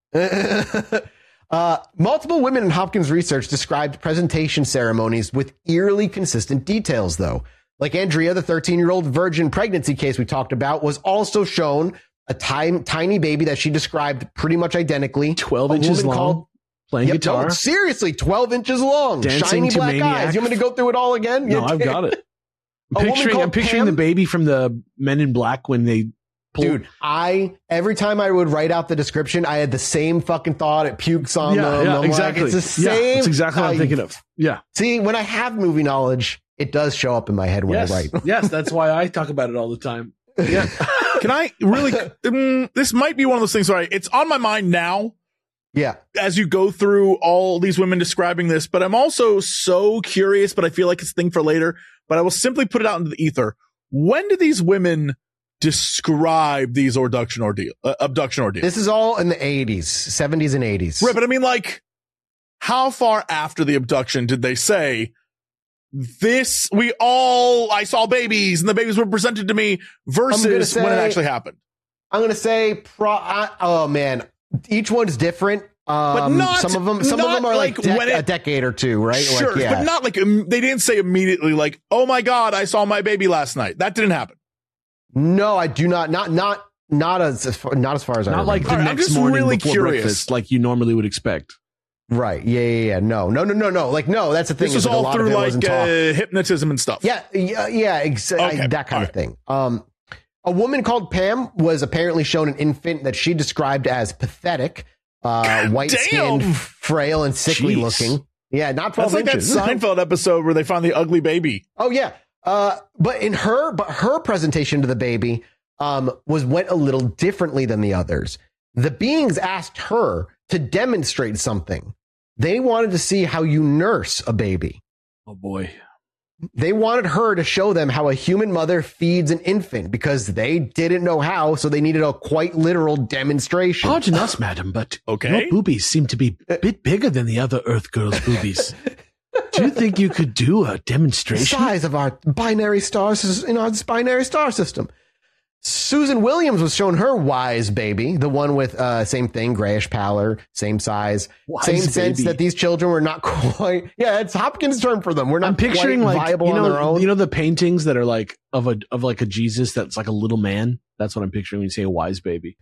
uh, multiple women in Hopkins research described presentation ceremonies with eerily consistent details, though. Like Andrea, the thirteen-year-old virgin pregnancy case we talked about, was also shown a time, tiny baby that she described pretty much identically. Twelve A inches woman long, called- playing Yep, guitar. no, seriously, twelve inches long, Dancing shiny to black Maniac. eyes. You want me to go through it all again? No, Yeah, I've got it. A I'm woman picturing, I'm called picturing Pam? the baby from the Men in Black when they pull. Dude, I every time I would write out the description, I had the same fucking thought. It pukes on yeah, them. yeah, I'm exactly. Like, it's the yeah, same. that's exactly what I'm I- thinking of. Yeah. See, when I have movie knowledge, it does show up in my head when Yes. I write. yes, that's why I talk about it all the time. Yeah. Can I really? Um, this might be one of those things. All right, it's on my mind now Yeah. as you go through all these women describing this, but I'm also so curious. But I feel like it's a thing for later. But I will simply put it out into the ether. When do these women describe these abduction ordeal? Uh, abduction ordeals. This is all in the eighties, seventies and eighties. Right, but I mean, like, how far after the abduction did they say, this, we all, I saw babies and the babies were presented to me versus say, when it actually happened? I'm going to say, pro, I, oh man, each one's different. Um, but not, some of them, some of them are like, like dec- it, a decade or two, right? Sure, like, yeah. but not like, um, they didn't say immediately like, oh my God, I saw my baby last night. That didn't happen. No, I do not, not, not, not as, as far, not as far as not I remember. like the right, next I'm just morning really before curious. breakfast, like you normally would expect. Right. Yeah, yeah, yeah. No, no, no, no, no. Like, no, that's the thing. This is like, all through like uh, hypnotism and stuff. Yeah. Yeah. Yeah. Ex- okay. That kind all of right. thing. Um, a woman called Pam was apparently shown an infant that she described as pathetic, uh, white skinned, frail, and sickly Jeez. looking. Yeah. Not twelve That's like inches. that Seinfeld episode where they found the ugly baby. Oh yeah. Uh, but in her, but her presentation to the baby, um, was went a little differently than the others. The beings asked her to demonstrate something. They wanted to see how you nurse a baby. Oh boy. They wanted her to show them how a human mother feeds an infant because they didn't know how, so they needed a quite literal demonstration. Pardon us, madam, but Okay. your boobies seem to be a bit bigger than the other Earth girls' boobies. Do you think you could do a The demonstration? size of our binary stars in our binary star system. Susan Williams was shown her wise baby, the one with uh same thing, grayish pallor, same size, Wise same sense baby. that these children were not quite. Yeah, it's Hopkins' term for them. We're not I'm picturing quite like viable you on their know own. you know the paintings that are like of a of like a Jesus that's like a little man. That's what I'm picturing when you say a wise baby.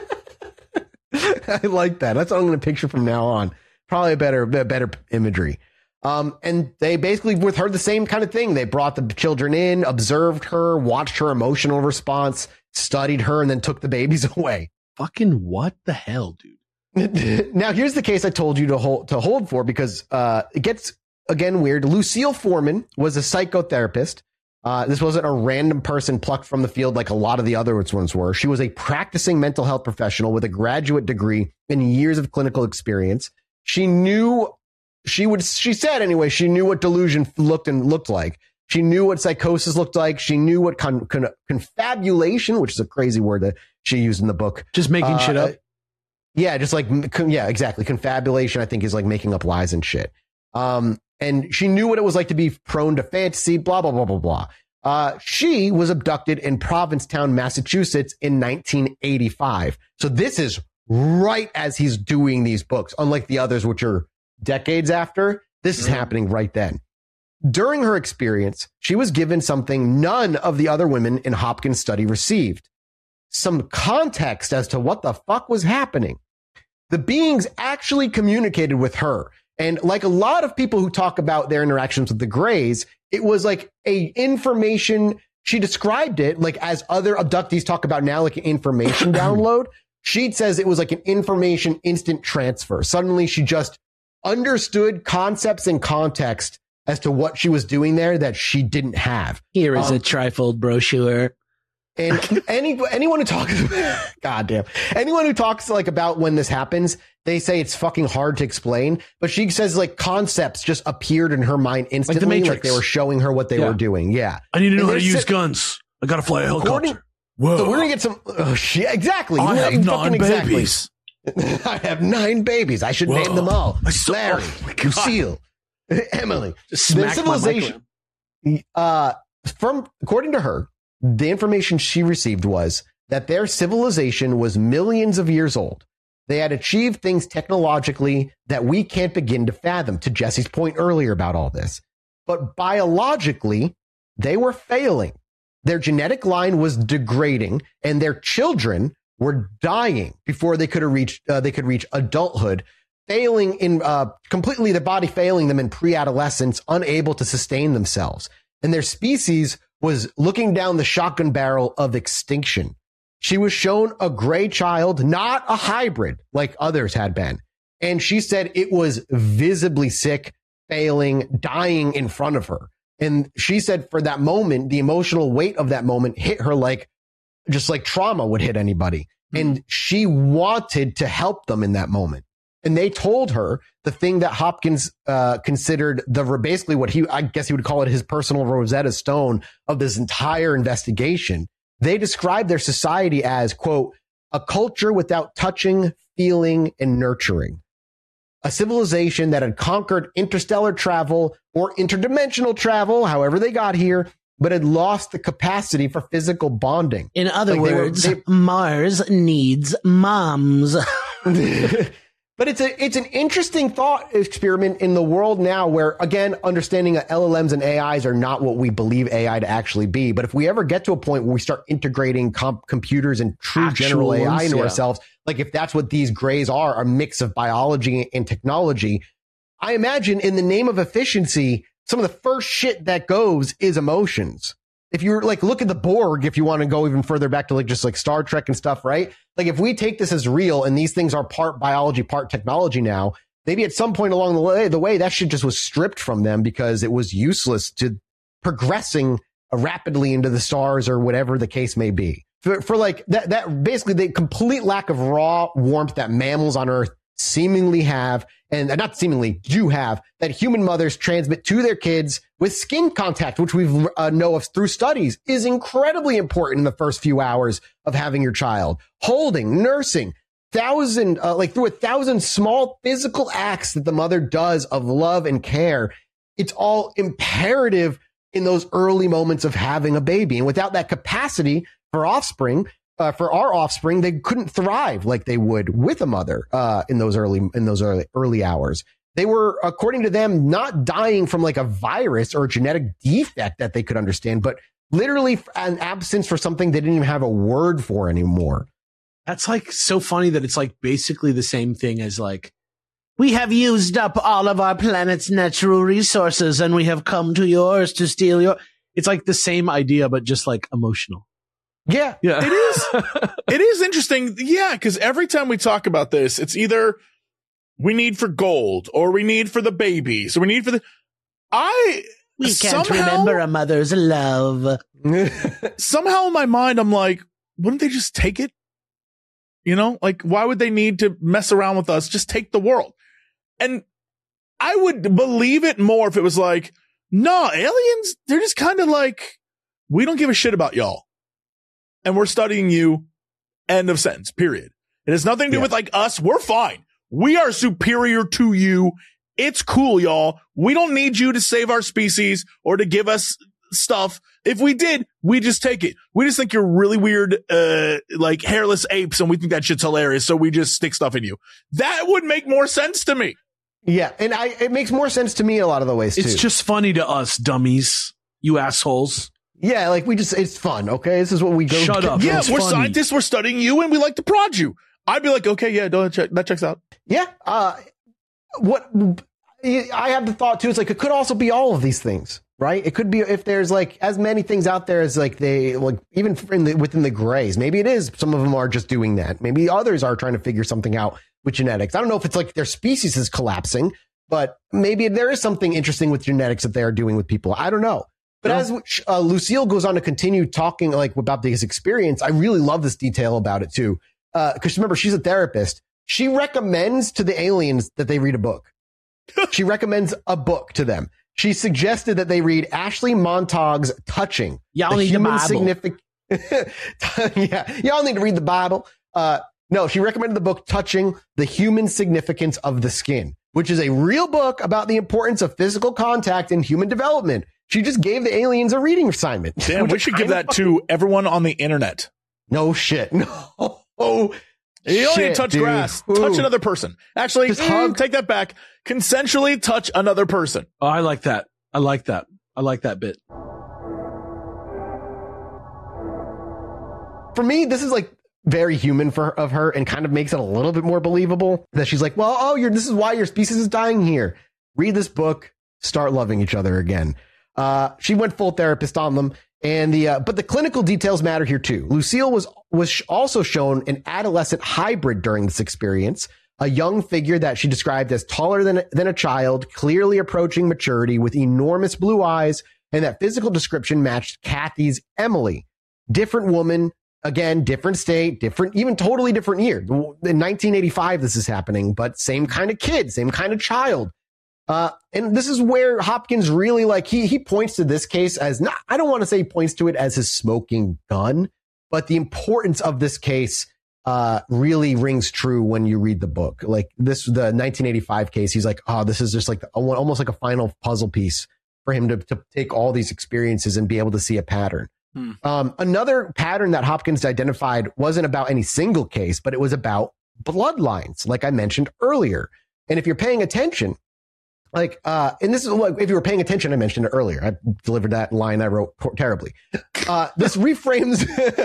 I like that. That's what I'm going to picture from now on. Probably a better, a better imagery. Um, and they basically with her the same kind of thing. They brought the children in, observed her, watched her emotional response, studied her, and then took the babies away. Fucking what the hell, dude? Now, here's the case I told you to hold to hold for because uh, it gets again weird. Lucille Foreman was a psychotherapist. Uh, this wasn't a random person plucked from the field like a lot of the other ones were. She was a practicing mental health professional with a graduate degree and years of clinical experience. She knew she would. She said anyway. She knew what delusion looked and looked like. She knew what psychosis looked like. She knew what con, con, confabulation, which is a crazy word that she used in the book. Just making uh, shit up. Yeah, just like, yeah, exactly. Confabulation, I think, is like making up lies and shit. Um, and she knew what it was like to be prone to fantasy, blah, blah, blah, blah, blah. Uh, she was abducted in Provincetown, Massachusetts in nineteen eighty-five. So this is right as he's doing these books, unlike the others, which are decades after. This is happening right then. During her experience, she was given something none of the other women in Hopkins' study received. Some context as to what the fuck was happening. The beings actually communicated with her. And like a lot of people who talk about their interactions with the Greys, it was like a information. She described it like as other abductees talk about now, like an information download. She says it was like an information instant transfer. Suddenly she just understood concepts and context as to what she was doing there that she didn't have. Here is um, a trifold brochure. And any anyone who talks, God damn, anyone who talks like about when this happens, they say it's fucking hard to explain. But she says like concepts just appeared in her mind instantly, like, Matrix. they were showing her what they Yeah. were doing. Yeah, I need to know And how to they use said- guns. I gotta fly a According- helicopter. Whoa. So we're gonna get some. Oh, shit, exactly. I We're have fucking nine exactly. babies. I have nine babies. I should Whoa. name them all. I saw- Larry, oh my God. Lucille, Emily. Just The smacked my civilization- microphone. Uh, from according to her, the information she received was that their civilization was millions of years old. They had achieved things technologically that we can't begin to fathom, to Jesse's point earlier about all this. But biologically, they were failing. Their genetic line was degrading, and their children were dying before they could have reached uh, they could reach adulthood, failing in uh, completely their body failing them in pre-adolescence, unable to sustain themselves. And their species was looking down the shotgun barrel of extinction. She was shown a gray child, not a hybrid like others had been. And she said it was visibly sick, failing, dying in front of her. And she said for that moment, the emotional weight of that moment hit her like, just like trauma would hit anybody. Mm-hmm. And she wanted to help them in that moment. And they told her the thing that Hopkins uh, considered the basically what he, I guess he would call it his personal Rosetta Stone of this entire investigation. They described their society as, quote, a culture without touching, feeling, and nurturing. a civilization that had conquered interstellar travel or interdimensional travel, however they got here, but had lost the capacity for physical bonding. In other Like, they were- words, they- Mars needs moms. But it's a it's an interesting thought experiment in the world now where, again, understanding that L L Ms and A Is are not what we believe A I to actually be. But if we ever get to a point where we start integrating comp- computers and true Actual general A I ones, into yeah. ourselves, like if that's what these grays are, a mix of biology and technology, I imagine in the name of efficiency, some of the first shit that goes is emotions. If you're like, look at the Borg, if you want to go even further back to like just like Star Trek and stuff, right? Like if we take this as real and these things are part biology, part technology now, maybe at some point along the way, the way that shit just was stripped from them because it was useless to progressing rapidly into the stars or whatever the case may be. For, for like that, that basically the complete lack of raw warmth that mammals on Earth seemingly have, and not seemingly do have, that human mothers transmit to their kids with skin contact, which we uh, know of through studies is incredibly important in the first few hours of having your child. Holding, nursing, thousand, uh, like through a thousand small physical acts that the mother does of love and care. It's all imperative in those early moments of having a baby. And without that capacity for offspring, Uh, for our offspring, they couldn't thrive like they would with a mother uh, in those early in those early early hours. They were, according to them, not dying from like a virus or a genetic defect that they could understand, but literally an absence for something they didn't even have a word for anymore. That's like so funny that it's like basically the same thing as like, we have used up all of our planet's natural resources and we have come to yours to steal your. It's like the same idea, but just like emotional. Yeah, Yeah. It is. It is interesting. Yeah. Because every time we talk about this, it's either we need for gold or we need for the babies or we need for the, I, We can't somehow, remember a mother's love. somehow in my mind, I'm like, wouldn't they just take it? You know, like, why would they need to mess around with us? Just take the world. And I would believe it more if it was like, no, aliens, they're just kind of like, we don't give a shit about y'all. And we're studying you. End of sentence, period. It has nothing to do Yeah. with like us. We're fine. We are superior to you. It's cool, y'all. We don't need you to save our species or to give us stuff. If we did, we just take it. We just think you're really weird, uh, like hairless apes, and we think that shit's hilarious. So we just stick stuff in you. That would make more sense to me. Yeah, and I it makes more sense to me a lot of the ways It's too. just funny to us, dummies. You assholes. Yeah, like we just it's fun. Okay, this is what we go. Shut up. Yeah, It's we're funny. scientists. We're studying you, and we like to prod you. I'd be like, okay, yeah, don't check. That checks out. Yeah. Uh, what I have the thought too is like it could also be all of these things, right? It could be if there's like as many things out there as like they like even in the, within the grays. Maybe it is some of them are just doing that. Maybe others are trying to figure something out with genetics. I don't know if it's like their species is collapsing, but maybe there is something interesting with genetics that they are doing with people. I don't know. But Yeah. as uh, Lucille goes on to continue talking like about this experience, I really love this detail about it too. Uh, cause remember, she's a therapist. She recommends to the aliens that they read a book. She recommends a book to them. She suggested that they read Ashley Montague's Touching. Y'all need the Bible. significant. Yeah. Y'all need to read the Bible. Uh, no, she recommended the book Touching, The Human Significance of the Skin, which is a real book about the importance of physical contact in human development. She just gave the aliens a reading assignment. Damn, which we is should give kind that to everyone on the internet. No shit. No. Oh, You don't need to shit, touch dude. grass. Ooh. Touch another person. Actually, Just mm, hug. take that back. Consensually touch another person. Oh, I like that. I like that. I like that bit. For me, this is like very human for of her and kind of makes it a little bit more believable that she's like, well, oh, you're, this is why your species is dying here. Read this book, start loving each other again. Uh, she went full therapist on them. And the, uh, but the clinical details matter here too. Lucille was, was also shown an adolescent hybrid during this experience, a young figure that she described as taller than, than a child, clearly approaching maturity with enormous blue eyes. And that physical description matched Kathy's Emily. Different woman, again, different state, different, even totally different year. In nineteen eighty-five, this is happening, but same kind of kid, same kind of child. Uh, and this is where Hopkins really like, he, he points to this case as not, I don't want to say he points to it as his smoking gun, but the importance of this case uh, really rings true when you read the book. Like this, the nineteen eighty-five case, he's like, oh, this is just like a, almost like a final puzzle piece for him to, to take all these experiences and be able to see a pattern. Hmm. Um, another pattern that Hopkins identified wasn't about any single case, but it was about bloodlines, like I mentioned earlier. And if you're paying attention, like, uh, and this is like, if you were paying attention, I mentioned it earlier. I delivered that line I wrote terribly. Uh, this reframes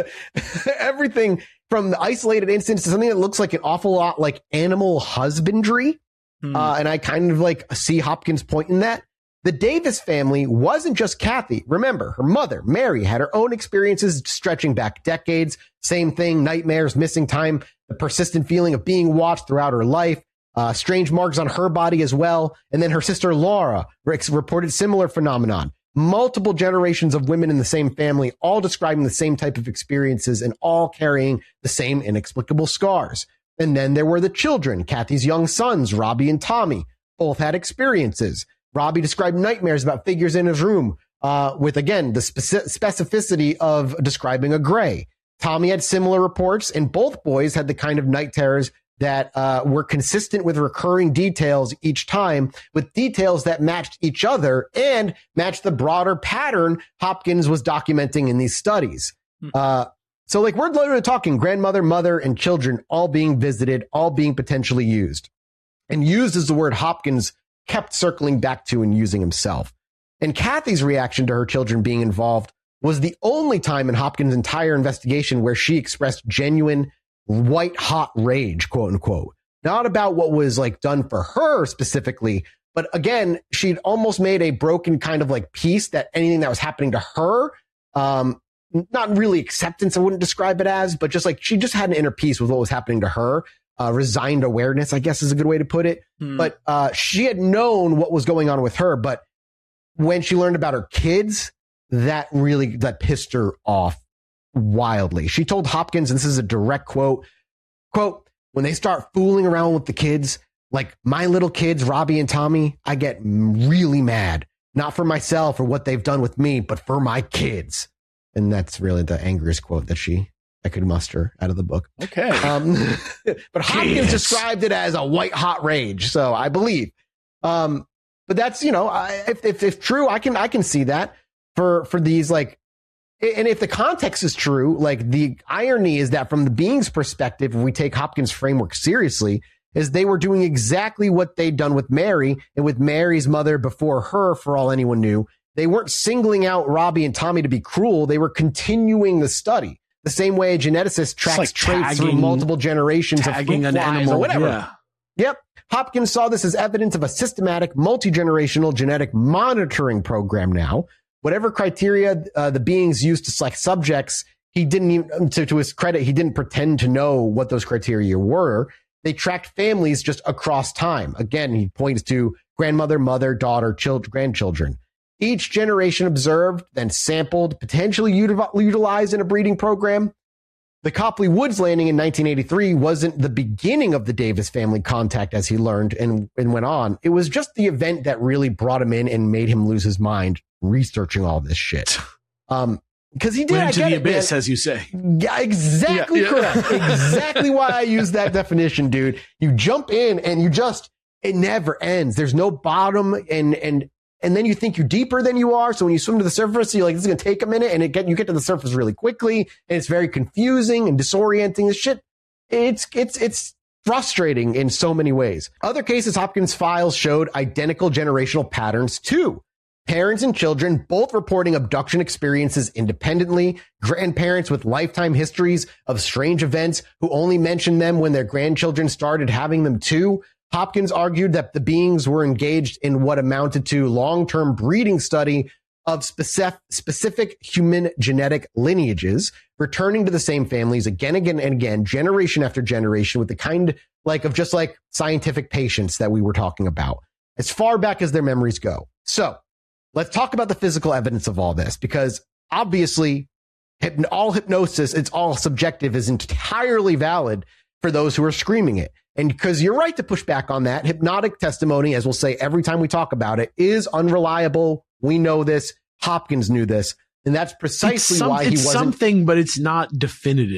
everything from the isolated instance to something that looks like an awful lot like animal husbandry. Hmm. Uh, and I kind of like see Hopkins' point in that. The Davis family wasn't just Kathy. Remember, her mother, Mary, had her own experiences stretching back decades. Same thing, nightmares, missing time, the persistent feeling of being watched throughout her life. Uh, strange marks on her body as well. And then her sister Laura reported similar phenomenon. Multiple generations of women in the same family, all describing the same type of experiences and all carrying the same inexplicable scars. And then there were the children, Kathy's young sons, Robbie and Tommy. Both had experiences. Robbie described nightmares about figures in his room, uh, with, again, the speci- specificity of describing a gray. Tommy had similar reports, and both boys had the kind of night terrors that uh, were consistent with recurring details each time, with details that matched each other and matched the broader pattern Hopkins was documenting in these studies. Hmm. Uh, so like we're literally talking grandmother, mother, and children all being visited, all being potentially used. And used is the word Hopkins kept circling back to and using himself. And Kathy's reaction to her children being involved was the only time in Hopkins' entire investigation where she expressed genuine white hot rage, quote unquote, not about what was like done for her specifically, but again, she'd almost made a broken kind of like peace that anything that was happening to her, um, not really acceptance, I wouldn't describe it as, but just like she just had an inner peace with what was happening to her. Uh, resigned awareness, I guess is a good way to put it. Hmm. But uh, she had known what was going on with her, but when she learned about her kids, that really that pissed her off wildly. She told Hopkins, and this is a direct quote, quote, when they start fooling around with the kids, like my little kids, Robbie and Tommy, I get really mad, not for myself or what they've done with me, but for my kids. And that's really the angriest quote that she I could muster out of the book. Okay. Um, but Hopkins described it as a white hot rage. So I believe, um, but that's, you know, I, if, if, if true, I can, I can see that for, for these, like, and if the context is true, like the irony is that from the being's perspective, if we take Hopkins' framework seriously, is they were doing exactly what they'd done with Mary and with Mary's mother before her, for all anyone knew. They weren't singling out Robbie and Tommy to be cruel. They were continuing the study. The same way a geneticist tracks like traits tagging, through multiple generations of fruit an animal or whatever. Yeah. Yep. Hopkins saw this as evidence of a systematic, multi-generational genetic monitoring program now. Whatever criteria uh, the beings used to select subjects, he didn't even, to, to his credit, he didn't pretend to know what those criteria were. They tracked families just across time. Again, he points to grandmother, mother, daughter, children, grandchildren. Each generation observed, then sampled, potentially util- utilized in a breeding program. The Copley Woods landing in nineteen eighty-three wasn't the beginning of the Davis family contact, as he learned and, and went on. It was just the event that really brought him in and made him lose his mind researching all this shit. Um, because he did Went into the it, abyss, man. as you say. Yeah, exactly yeah, yeah. correct. Exactly why I use that definition, dude. You jump in and you just, it never ends. There's no bottom, and and and then you think you're deeper than you are. So when you swim to the surface, you're like, this is gonna take a minute, and it get you get to the surface really quickly, and it's very confusing and disorienting. This shit, it's it's it's frustrating in so many ways. Other cases, Hopkins' files showed identical generational patterns too. Parents and children both reporting abduction experiences independently, grandparents with lifetime histories of strange events who only mentioned them when their grandchildren started having them too. Hopkins argued that the beings were engaged in what amounted to long-term breeding study of specific, specific human genetic lineages, returning to the same families again, again, and again, generation after generation, with the kind like of just like scientific patience that we were talking about, as far back as their memories go. So let's talk about the physical evidence of all this, because obviously hypno- all hypnosis, it's all subjective, is entirely valid for those who are screaming it. And because you're right to push back on that, hypnotic testimony, as we'll say every time we talk about it, is unreliable. We know this. Hopkins knew this. And that's precisely some, why he it's wasn't. something, but it's not definitive.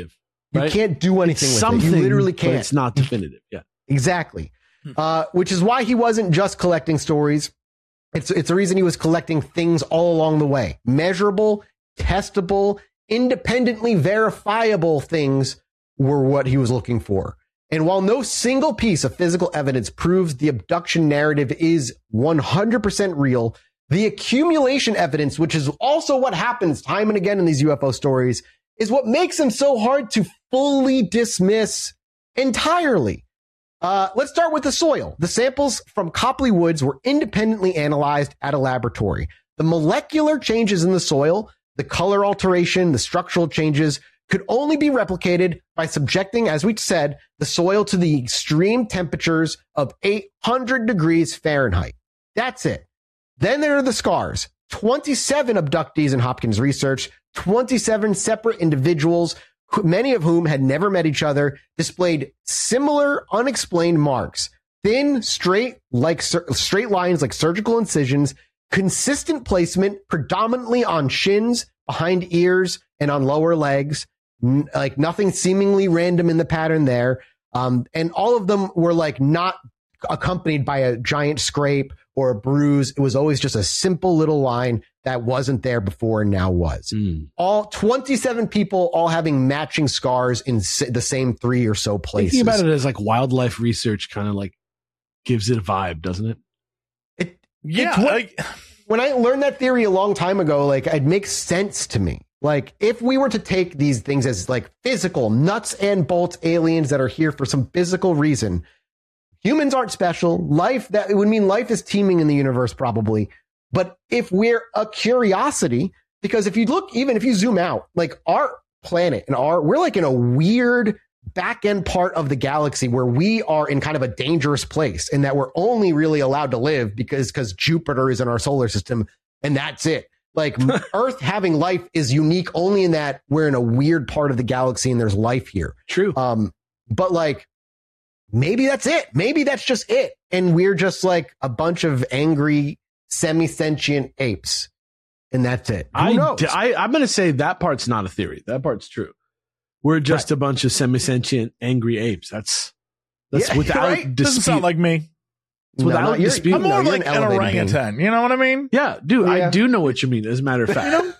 You right? can't do anything It's with something, it. You literally but can't. it's not definitive. Yeah. Exactly. Uh, which is why he wasn't just collecting stories. It's it's a reason he was collecting things all along the way. Measurable, testable, independently verifiable things were what he was looking for. And while no single piece of physical evidence proves the abduction narrative is one hundred percent real, the accumulation evidence, which is also what happens time and again in these U F O stories, is what makes them so hard to fully dismiss entirely. Uh, let's start with the soil. The samples from Copley Woods were independently analyzed at a laboratory. The molecular changes in the soil, the color alteration, the structural changes could only be replicated by subjecting, as we said, the soil to the extreme temperatures of eight hundred degrees Fahrenheit. That's it. Then there are the scars. twenty-seven abductees in Hopkins research, twenty-seven separate individuals, many of whom had never met each other, displayed similar unexplained marks. Thin, straight, like straight lines like surgical incisions, consistent placement predominantly on shins, behind ears, and on lower legs. N- like nothing seemingly random in the pattern there. Um, and all of them were like not accompanied by a giant scrape or a bruise. It was always just a simple little line that wasn't there before and now was. Mm. All twenty-seven people all having matching scars in s- the same three or so places. Thinking about it as like wildlife research kind of like gives it a vibe, doesn't it? It, Yeah. it's what- like, when I learned that theory a long time ago, like it makes sense to me. Like if we were to take these things as like physical nuts and bolts aliens that are here for some physical reason, humans aren't special. Life that it would mean life is teeming in the universe probably. But if we're a curiosity, because if you look, even if you zoom out, like our planet and our, we're like in a weird back end part of the galaxy where we are in kind of a dangerous place and that we're only really allowed to live because, because Jupiter is in our solar system and that's it. Like Earth having life is unique only in that we're in a weird part of the galaxy and there's life here. True. Um, but like, maybe that's it. Maybe that's just it. And we're just like a bunch of angry, semi-sentient apes. And that's it. Who I, knows? I, I'm going to say that part's not a theory. That part's true. We're just Right. a bunch of semi-sentient angry apes. That's, that's Yeah, without right? dispute. doesn't sound like me. It's without not- you're- dispute. I'm more no, you're like an an elevated being. orangutan. You know what I mean? Yeah, dude, Yeah. I do know what you mean, as a matter of fact.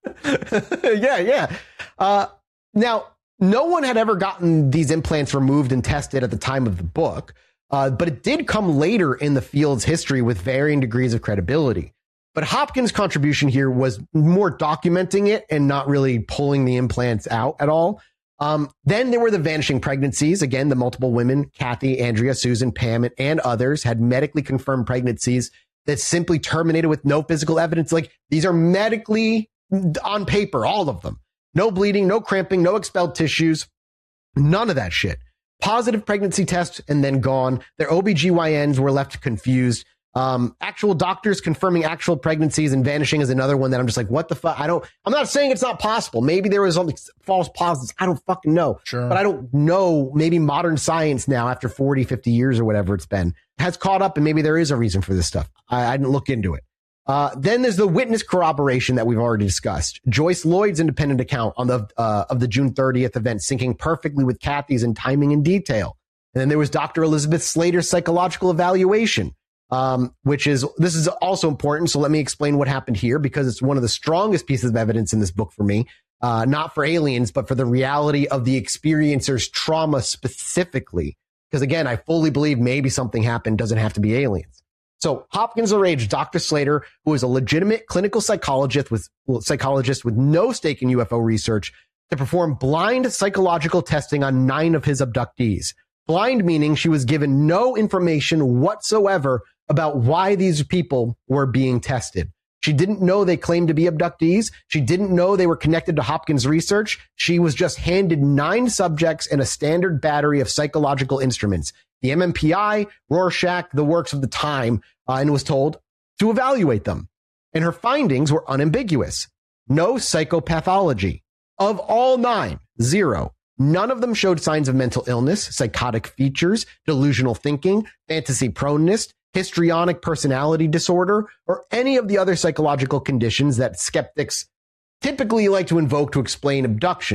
yeah, yeah. Uh, now, no one had ever gotten these implants removed and tested at the time of the book, uh, but it did come later in the field's history with varying degrees of credibility. But Hopkins' contribution here was more documenting it and not really pulling the implants out at all. Um, then there were the vanishing pregnancies. Again, the multiple women, Kathy, Andrea, Susan, Pam, and others had medically confirmed pregnancies that simply terminated with no physical evidence. Like these are medically on paper, all of them. No bleeding, no cramping, no expelled tissues, none of that shit. Positive pregnancy test and then gone. Their O B G Y Ns were left confused. Um, actual doctors confirming actual pregnancies and vanishing is another one that I'm just like, what the fuck? I don't, I'm not saying it's not possible. Maybe there was only false positives. I don't fucking know. Sure. But I don't know. Maybe modern science now, after forty, fifty years or whatever it's been, has caught up and maybe there is a reason for this stuff. I, I didn't look into it. Uh, then there's the witness corroboration that we've already discussed. Joyce Lloyd's independent account on the, uh, of the June thirtieth event syncing perfectly with Kathy's in timing and detail. And then there was Doctor Elizabeth Slater's psychological evaluation. Um, which is, this is also important. So let me explain what happened here because it's one of the strongest pieces of evidence in this book for me. Uh, not for aliens, but for the reality of the experiencer's trauma specifically. Because again, I fully believe maybe something happened, doesn't have to be aliens. So Hopkins arranged Doctor Slater, who is a legitimate clinical psychologist with psychologist with no stake in U F O research, to perform blind psychological testing on nine of his abductees. Blind meaning she was given no information whatsoever about why these people were being tested. She didn't know they claimed to be abductees. She didn't know they were connected to Hopkins research. She was just handed nine subjects and a standard battery of psychological instruments, the M M P I, Rorschach, the works of the time, uh, and was told to evaluate them. And her findings were unambiguous. No psychopathology. Of all nine, zero. None of them showed signs of mental illness, psychotic features, delusional thinking, fantasy proneness, histrionic personality disorder, or any of the other psychological conditions that skeptics typically like to invoke to explain abductions.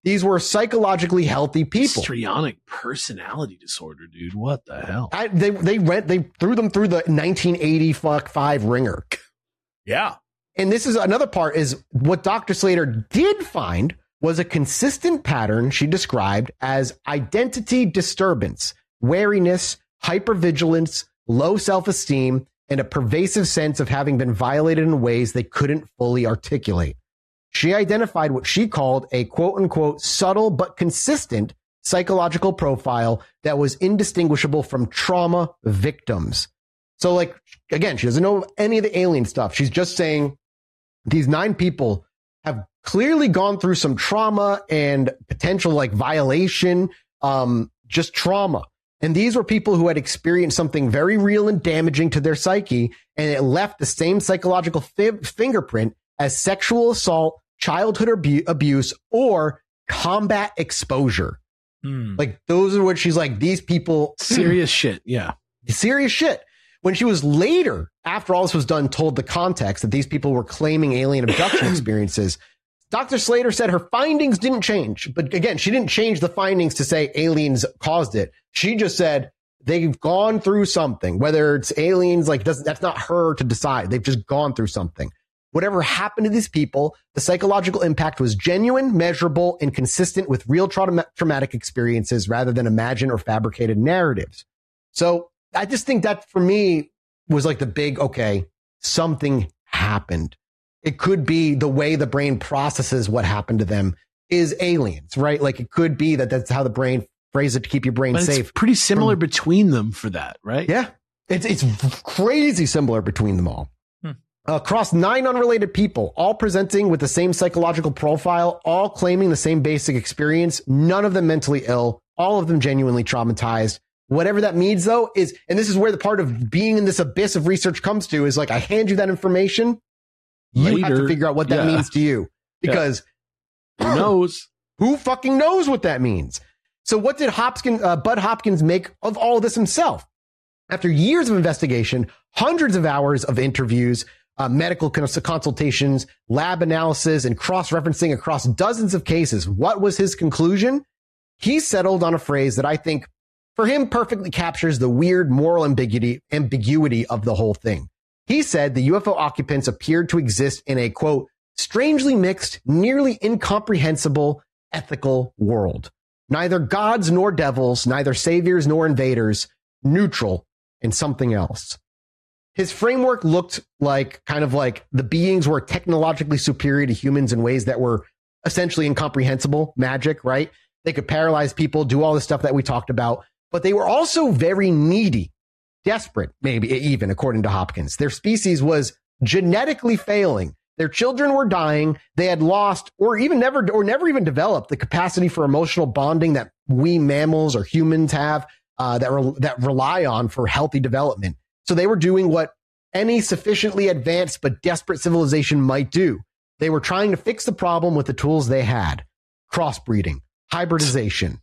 These were psychologically healthy people. Histrionic personality disorder, dude. What the hell? I, they they went they threw them through the nineteen eighty-five ringer. Yeah. And this is another part is what Doctor Slater did find was a consistent pattern she described as identity disturbance, wariness, hypervigilance, low self-esteem, and a pervasive sense of having been violated in ways they couldn't fully articulate. She identified what she called a quote unquote subtle but consistent psychological profile that was indistinguishable from trauma victims. So like, again, she doesn't know any of the alien stuff. She's just saying these nine people have clearly gone through some trauma and potential like violation, um, just trauma. And these were people who had experienced something very real and damaging to their psyche, and it left the same psychological fi- fingerprint as sexual assault, childhood abu- abuse, or combat exposure. Hmm. Like those are what she's like, these people. Serious shit. Yeah. Serious shit. When she was later, after all this was done, told the context that these people were claiming alien abduction experiences, Doctor Slater said her findings didn't change. But again, she didn't change the findings to say aliens caused it. She just said they've gone through something, whether it's aliens, like doesn't, that's not her to decide. They've just gone through something. Whatever happened to these people, the psychological impact was genuine, measurable, and consistent with real trauma- traumatic experiences rather than imagined or fabricated narratives. So I just think that for me was like the big, okay, something happened. It could be the way the brain processes what happened to them is aliens, right? Like it could be that that's how the brain phrases it to keep your brain But safe. it's pretty similar from, between them for that, right? Yeah. It's, it's crazy similar between them all. Hmm. Across nine unrelated people, all presenting with the same psychological profile, all claiming the same basic experience, none of them mentally ill, all of them genuinely traumatized. Whatever that means, though, is, and this is where the part of being in this abyss of research comes to, is like, I hand you that information. You Later, have to figure out what that yeah. means to you, because Who knows? who fucking knows what that means? So what did Hopkins, uh, Bud Hopkins make of all of this himself? After years of investigation, hundreds of hours of interviews, uh, medical cons- consultations, lab analysis, and cross-referencing across dozens of cases, what was his conclusion? He settled on a phrase that I think, for him, perfectly captures the weird moral ambiguity, ambiguity of the whole thing. He said the U F O occupants appeared to exist in a, quote, strangely mixed, nearly incomprehensible ethical world. Neither gods nor devils, neither saviors nor invaders, neutral and something else. His framework looked like kind of like the beings were technologically superior to humans in ways that were essentially incomprehensible, magic, right? They could paralyze people, do all the stuff that we talked about, but they were also very needy. Desperate, maybe even according to Hopkins. Their species was genetically failing. Their children were dying. They had lost or even never or never even developed the capacity for emotional bonding that we mammals or humans have uh, that, re- that rely on for healthy development. So they were doing what any sufficiently advanced but desperate civilization might do. They were trying to fix the problem with the tools they had. Crossbreeding, hybridization.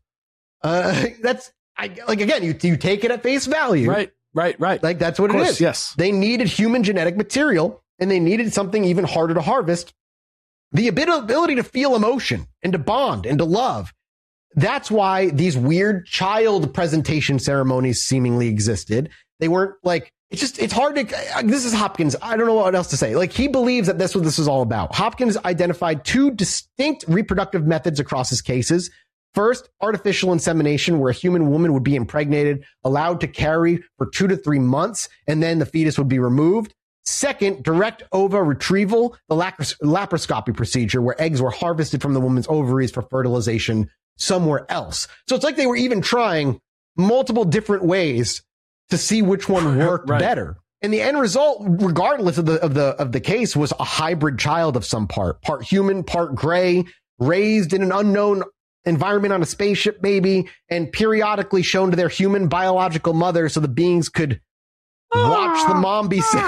Uh, that's I, like, again, you, you take it at face value. Right, right, right. Like that's what Of it course, is. yes. They needed human genetic material, and they needed something even harder to harvest. The ability to feel emotion and to bond and to love. That's why these weird child presentation ceremonies seemingly existed. They weren't like, it's just, it's hard to, this is Hopkins. I don't know what else to say. Like he believes that that's what this is all about. Hopkins identified two distinct reproductive methods across his cases. First, artificial insemination, where a human woman would be impregnated, allowed to carry for two to three months, and then the fetus would be removed. Second, direct ova retrieval, the lapros- laparoscopy procedure, where eggs were harvested from the woman's ovaries for fertilization somewhere else. So it's like they were even trying multiple different ways to see which one worked Right. better. And the end result, regardless of the of the of the case, was a hybrid child of some part, part human, part gray, raised in an unknown environment on a spaceship, maybe, and periodically shown to their human biological mother so the beings could watch the mom be sick.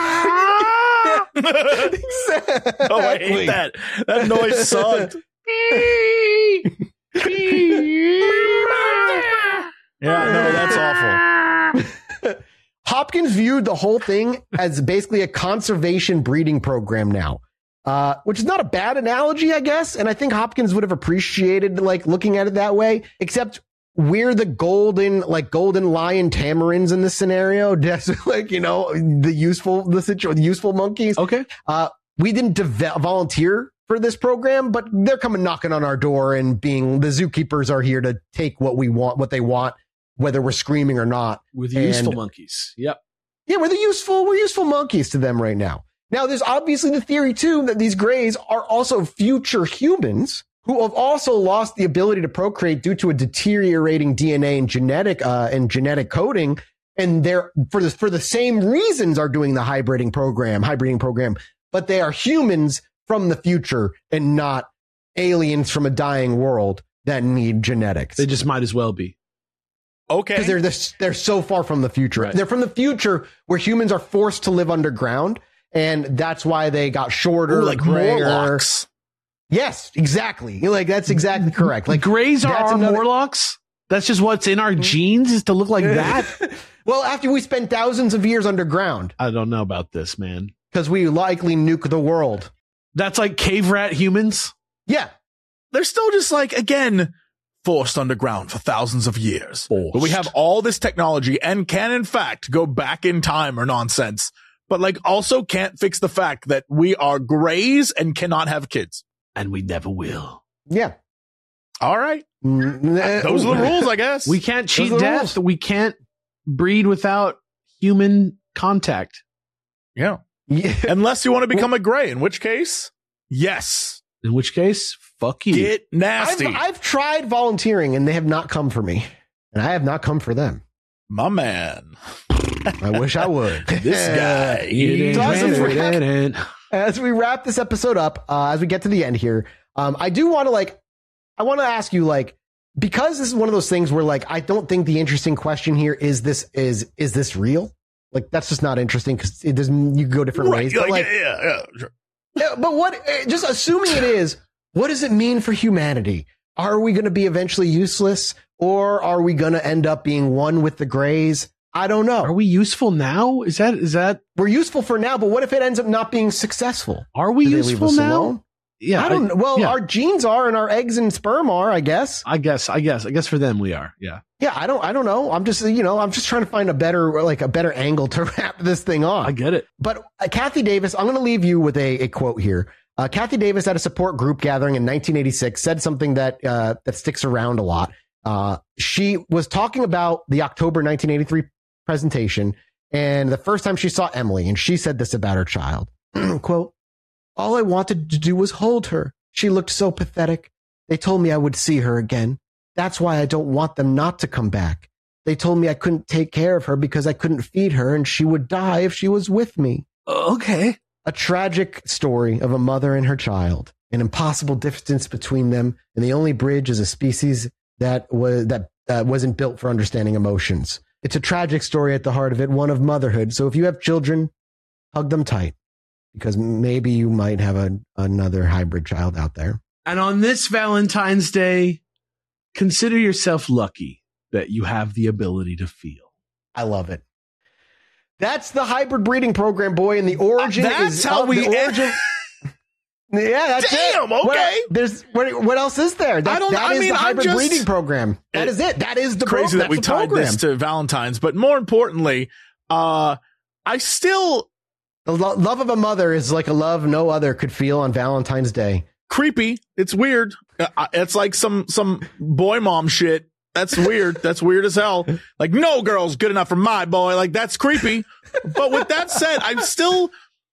Exactly. Oh, I hate that. That noise sucked. Yeah, no, that's awful. Hopkins viewed the whole thing as basically a conservation breeding program now. uh, which is not a bad analogy, I guess. And I think Hopkins would have appreciated like looking at it that way, except we're the golden, like golden lion tamarins in this scenario. Just like, you know, the useful, the situ- the useful monkeys. Okay. Uh, we didn't de- volunteer for this program, but they're coming knocking on our door and being the zookeepers are here to take what we want, what they want, whether we're screaming or not. With And- useful monkeys. Yep. Yeah, we're the useful, we're useful monkeys to them right now. Now, there's obviously the theory too that these Greys are also future humans who have also lost the ability to procreate due to a deteriorating D N A and genetic uh, and genetic coding, and they're for the for the same reasons are doing the hybriding program, hybriding program, but they are humans from the future and not aliens from a dying world that need genetics. They just might as well be. Okay. Because they're this, they're so far from the future. Right. They're from the future where humans are forced to live underground, and that's why they got shorter, Ooh, like grayer. Morlocks. Yes, exactly. Like that's exactly correct. Like Greys are that's our another- Morlocks? That's just what's in our genes is to look like that? Well, after we spend thousands of years underground, I don't know about this, man. because we likely nuke the world. That's like cave rat humans? Yeah, They're still just like, again, forced underground for thousands of years. Forced. But we have all this technology and can, in fact, go back in time or nonsense. But like also can't fix the fact that we are Greys and cannot have kids. And we never will. yeah. All right. Mm, Those are the ooh. rules, I guess. We can't cheat are the death. rules. We can't breed without human contact. Yeah. Yeah. Unless you want to become a Grey, in which case, yes. In which case, fuck you. Get I've, nasty. I've tried volunteering, and they have not come for me, and I have not come for them. My man. I wish I would. This guy. You So as, didn't, we you wrap, didn't. as we wrap this episode up, uh, as we get to the end here, um, I do want to like, I want to ask you like, because this is one of those things where like, I don't think the interesting question here is this is is this real? Like that's just not interesting because it doesn't. You can go different Right, ways. But like, like, yeah, yeah, yeah, sure. yeah, but what? eh, Just assuming it is, what does it mean for humanity? Are we going to be eventually useless, or are we going to end up being one with the Greys? I don't know. Are we useful now? Is that, is that, We're useful for now, but what if it ends up not being successful? are we Do they leave useful us now? alone? Yeah. I don't know. Well, yeah. our genes are, and our eggs and sperm are, I guess. I guess, I guess, I guess for them we are. Yeah. Yeah, I don't, I don't know. I'm just, you know, I'm just trying to find a better, like a better angle to wrap this thing on. I get it. But uh, Kathy Davis, I'm going to leave you with a, a quote here. Uh, Kathy Davis at a support group gathering in nineteen eighty-six said something that uh, that sticks around a lot. Uh, she was talking about the October nineteen eighty-three presentation and the first time she saw Emily, and she said this about her child. Quote, "All I wanted to do was hold her. She looked so pathetic. They told me I would see her again. That's why I don't want them not to come back. They told me I couldn't take care of her because I couldn't feed her and she would die if she was with me." Okay. A tragic story of a mother and her child, an impossible distance between them, and the only bridge is a species that was that uh, wasn't built for understanding emotions. It's a tragic story at the heart of it, one of motherhood. So if you have children, hug them tight, because maybe you might have a, another hybrid child out there. And on this Valentine's Day, consider yourself lucky that you have the ability to feel. I love it. That's the hybrid breeding program, boy, and the origin Uh, that's is how uh, we the origin. Yeah, that's Damn, it. What, okay. there's what, what else is there? That, I don't- that I is mean, the I'm hybrid just- breeding program. That It- is it. That is the Crazy pro- that we that's the tied program. this to Valentine's, but more importantly, uh, I still The lo- love of a mother is like a love no other could feel on Valentine's Day. creepy. It's weird. Uh, It's like some some boy mom shit. That's weird. That's weird as hell. Like, no girl's good enough for my boy. Like, that's creepy. But with that said, I'm still,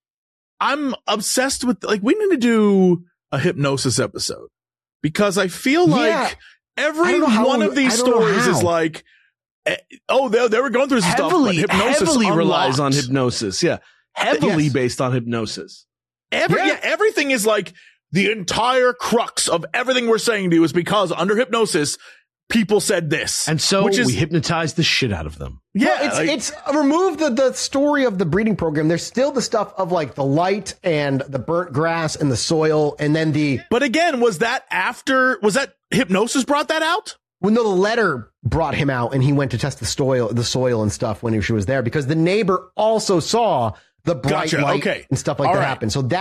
I'm obsessed with, like, we need to do a hypnosis episode because I feel like Yeah. every I don't know how one we- of these I don't know stories is how. like, eh, oh, they, they were going through some Heavily, stuff, but hypnosis heavily relies on unlocked. hypnosis. Yeah. Heavily Yes. based on hypnosis. Every, Yeah. yeah, everything is like the entire crux of everything we're saying to you is because under hypnosis, people said this. And so which is, we hypnotize the shit out of them. yeah, Well, it's like- it's remove the the story of the breeding program. There's still the stuff of like the light and the burnt grass and the soil, and then the but again, was that after, was that hypnosis brought that out? well, no, the letter brought him out, and he went to test the soil, the soil and stuff when she was there because the neighbor also saw the bright Gotcha, light okay. and stuff like All that right. happen. So that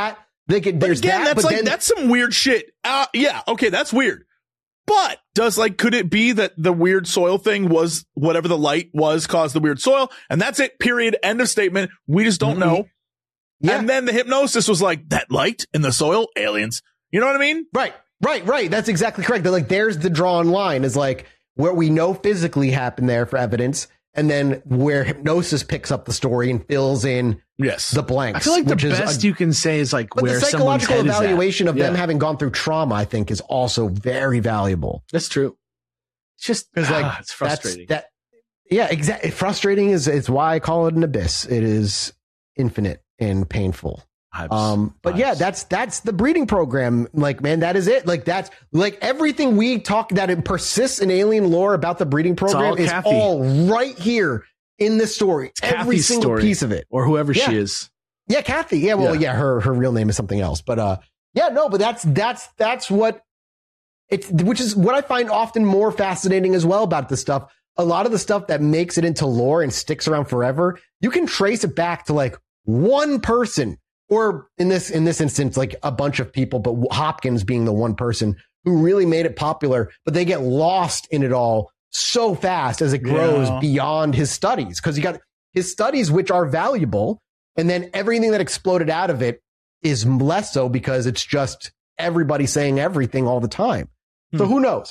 They could, But there's again, that, that's but like then, that's some weird shit. Uh, yeah, okay, that's weird. But does like could it be that the weird soil thing was whatever the light was caused the weird soil, and that's it? Period. End of statement. We just don't know. Yeah. And then the hypnosis was like that light in the soil, aliens. You know what I mean? Right, right, right. That's exactly correct. They're like, there's the drawn line is like what we know physically happened there for evidence, and then where hypnosis picks up the story and fills in Yes. the blanks. I feel like the which is best a- you can say is like but where the someone's psychological head is at. evaluation of them Yeah. having gone through trauma, I think, is also very valuable. That's true. It's just Because like ah, it's frustrating. That's, that, yeah, exactly. Frustrating is it's why I call it an abyss. It is infinite and painful. Vibes. Um, but yeah, Vibes. that's that's the breeding program. Like, man, that is it. Like, that's like everything we talk that it persists in alien lore about the breeding program all is Kathy. all right here in this story. It's Every Kathy's single story. piece of it. or whoever Yeah. she is. Yeah, Kathy. Yeah, well, yeah. Yeah. her her real name is something else. But uh, yeah, no, but that's that's that's what it's, which is what I find often more fascinating as well about this stuff. A lot of the stuff that makes it into lore and sticks around forever, you can trace it back to like one person, or in this in this instance, like a bunch of people, but Hopkins being the one person who really made it popular. But they get lost in it all so fast as it grows Yeah. beyond his studies, because you got his studies, which are valuable. And then everything that exploded out of it is less so because it's just everybody saying everything all the time. So Hmm. who knows?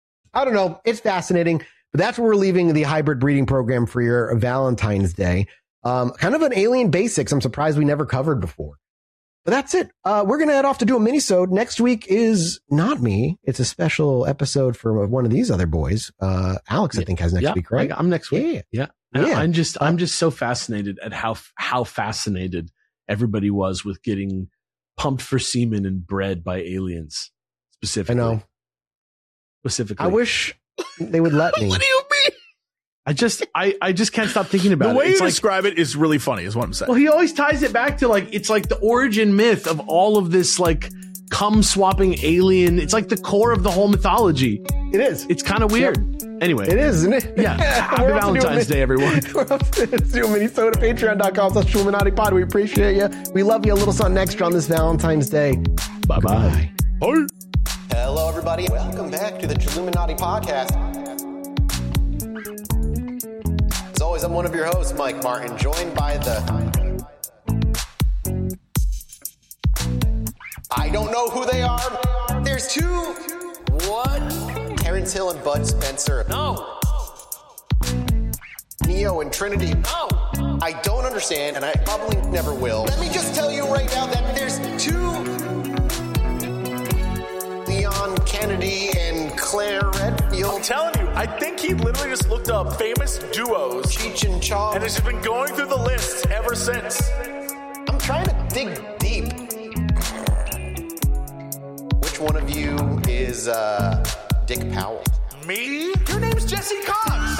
I don't know. It's fascinating, but that's where we're leaving the hybrid breeding program for your Valentine's Day. Um, kind of an alien basics. I'm surprised we never covered before, but that's it. Uh, we're going to head off to do a mini-sode. Next week is not me. It's a special episode for one of these other boys. Uh, Alex, I think has next yeah, week, right? I, I'm next week. Yeah. Yeah. And Yeah. I'm just I'm just so fascinated at how how fascinated everybody was with getting pumped for semen and bred by aliens I specifically. know. Specifically. I wish they would let me. What do you mean? I just I, I just can't stop thinking about The it. way It's you like, describe it is really funny, is what I'm saying. well, he always ties it back to like it's like the origin myth of all of this like cum swapping alien. It's like the core of the whole mythology. It is. It's kind of weird. Anyway, It is, isn't it? Yeah. Happy We're off to do a Valentine's mini- Day, everyone. We're off to do a mini-sode at patreon.com slash Illuminati Pod. We appreciate you. We love you. A little something extra on this Valentine's Day. Bye bye. Hey. Hello, everybody. Welcome back to the Illuminati Podcast. As always, I'm one of your hosts, Mike Martin, joined by the... I don't know who they are. There's two... What? Terrence Hill and Bud Spencer. No. Neo and Trinity. No. I don't understand, and I probably never will. Let me just tell you right now that there's two... Leon Kennedy and Claire Redfield. I'm telling you, I think he literally just looked up famous duos Cheech and Chong. and has just been going through the list ever since. I'm trying to dig deep. Which one of you is uh, Dick Powell? Me? Your name's Jesse Cox.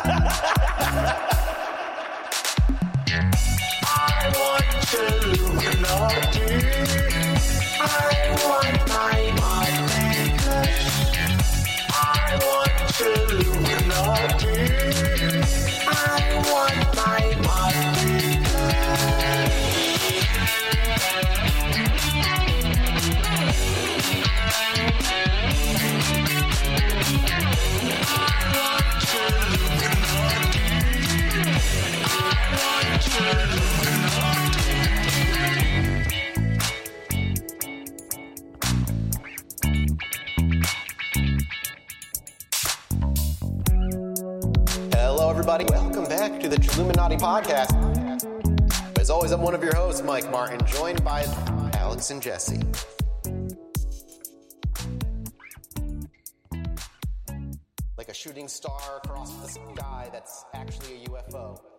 I want to Illuminati. I want my money. I want to Illuminati. I want my money. Hello, everybody. Welcome back to the Illuminati Podcast. As always, I'm one of your hosts, Mike Martin, joined by Alex and Jesse. Like a shooting star across the sky that's actually a U F O.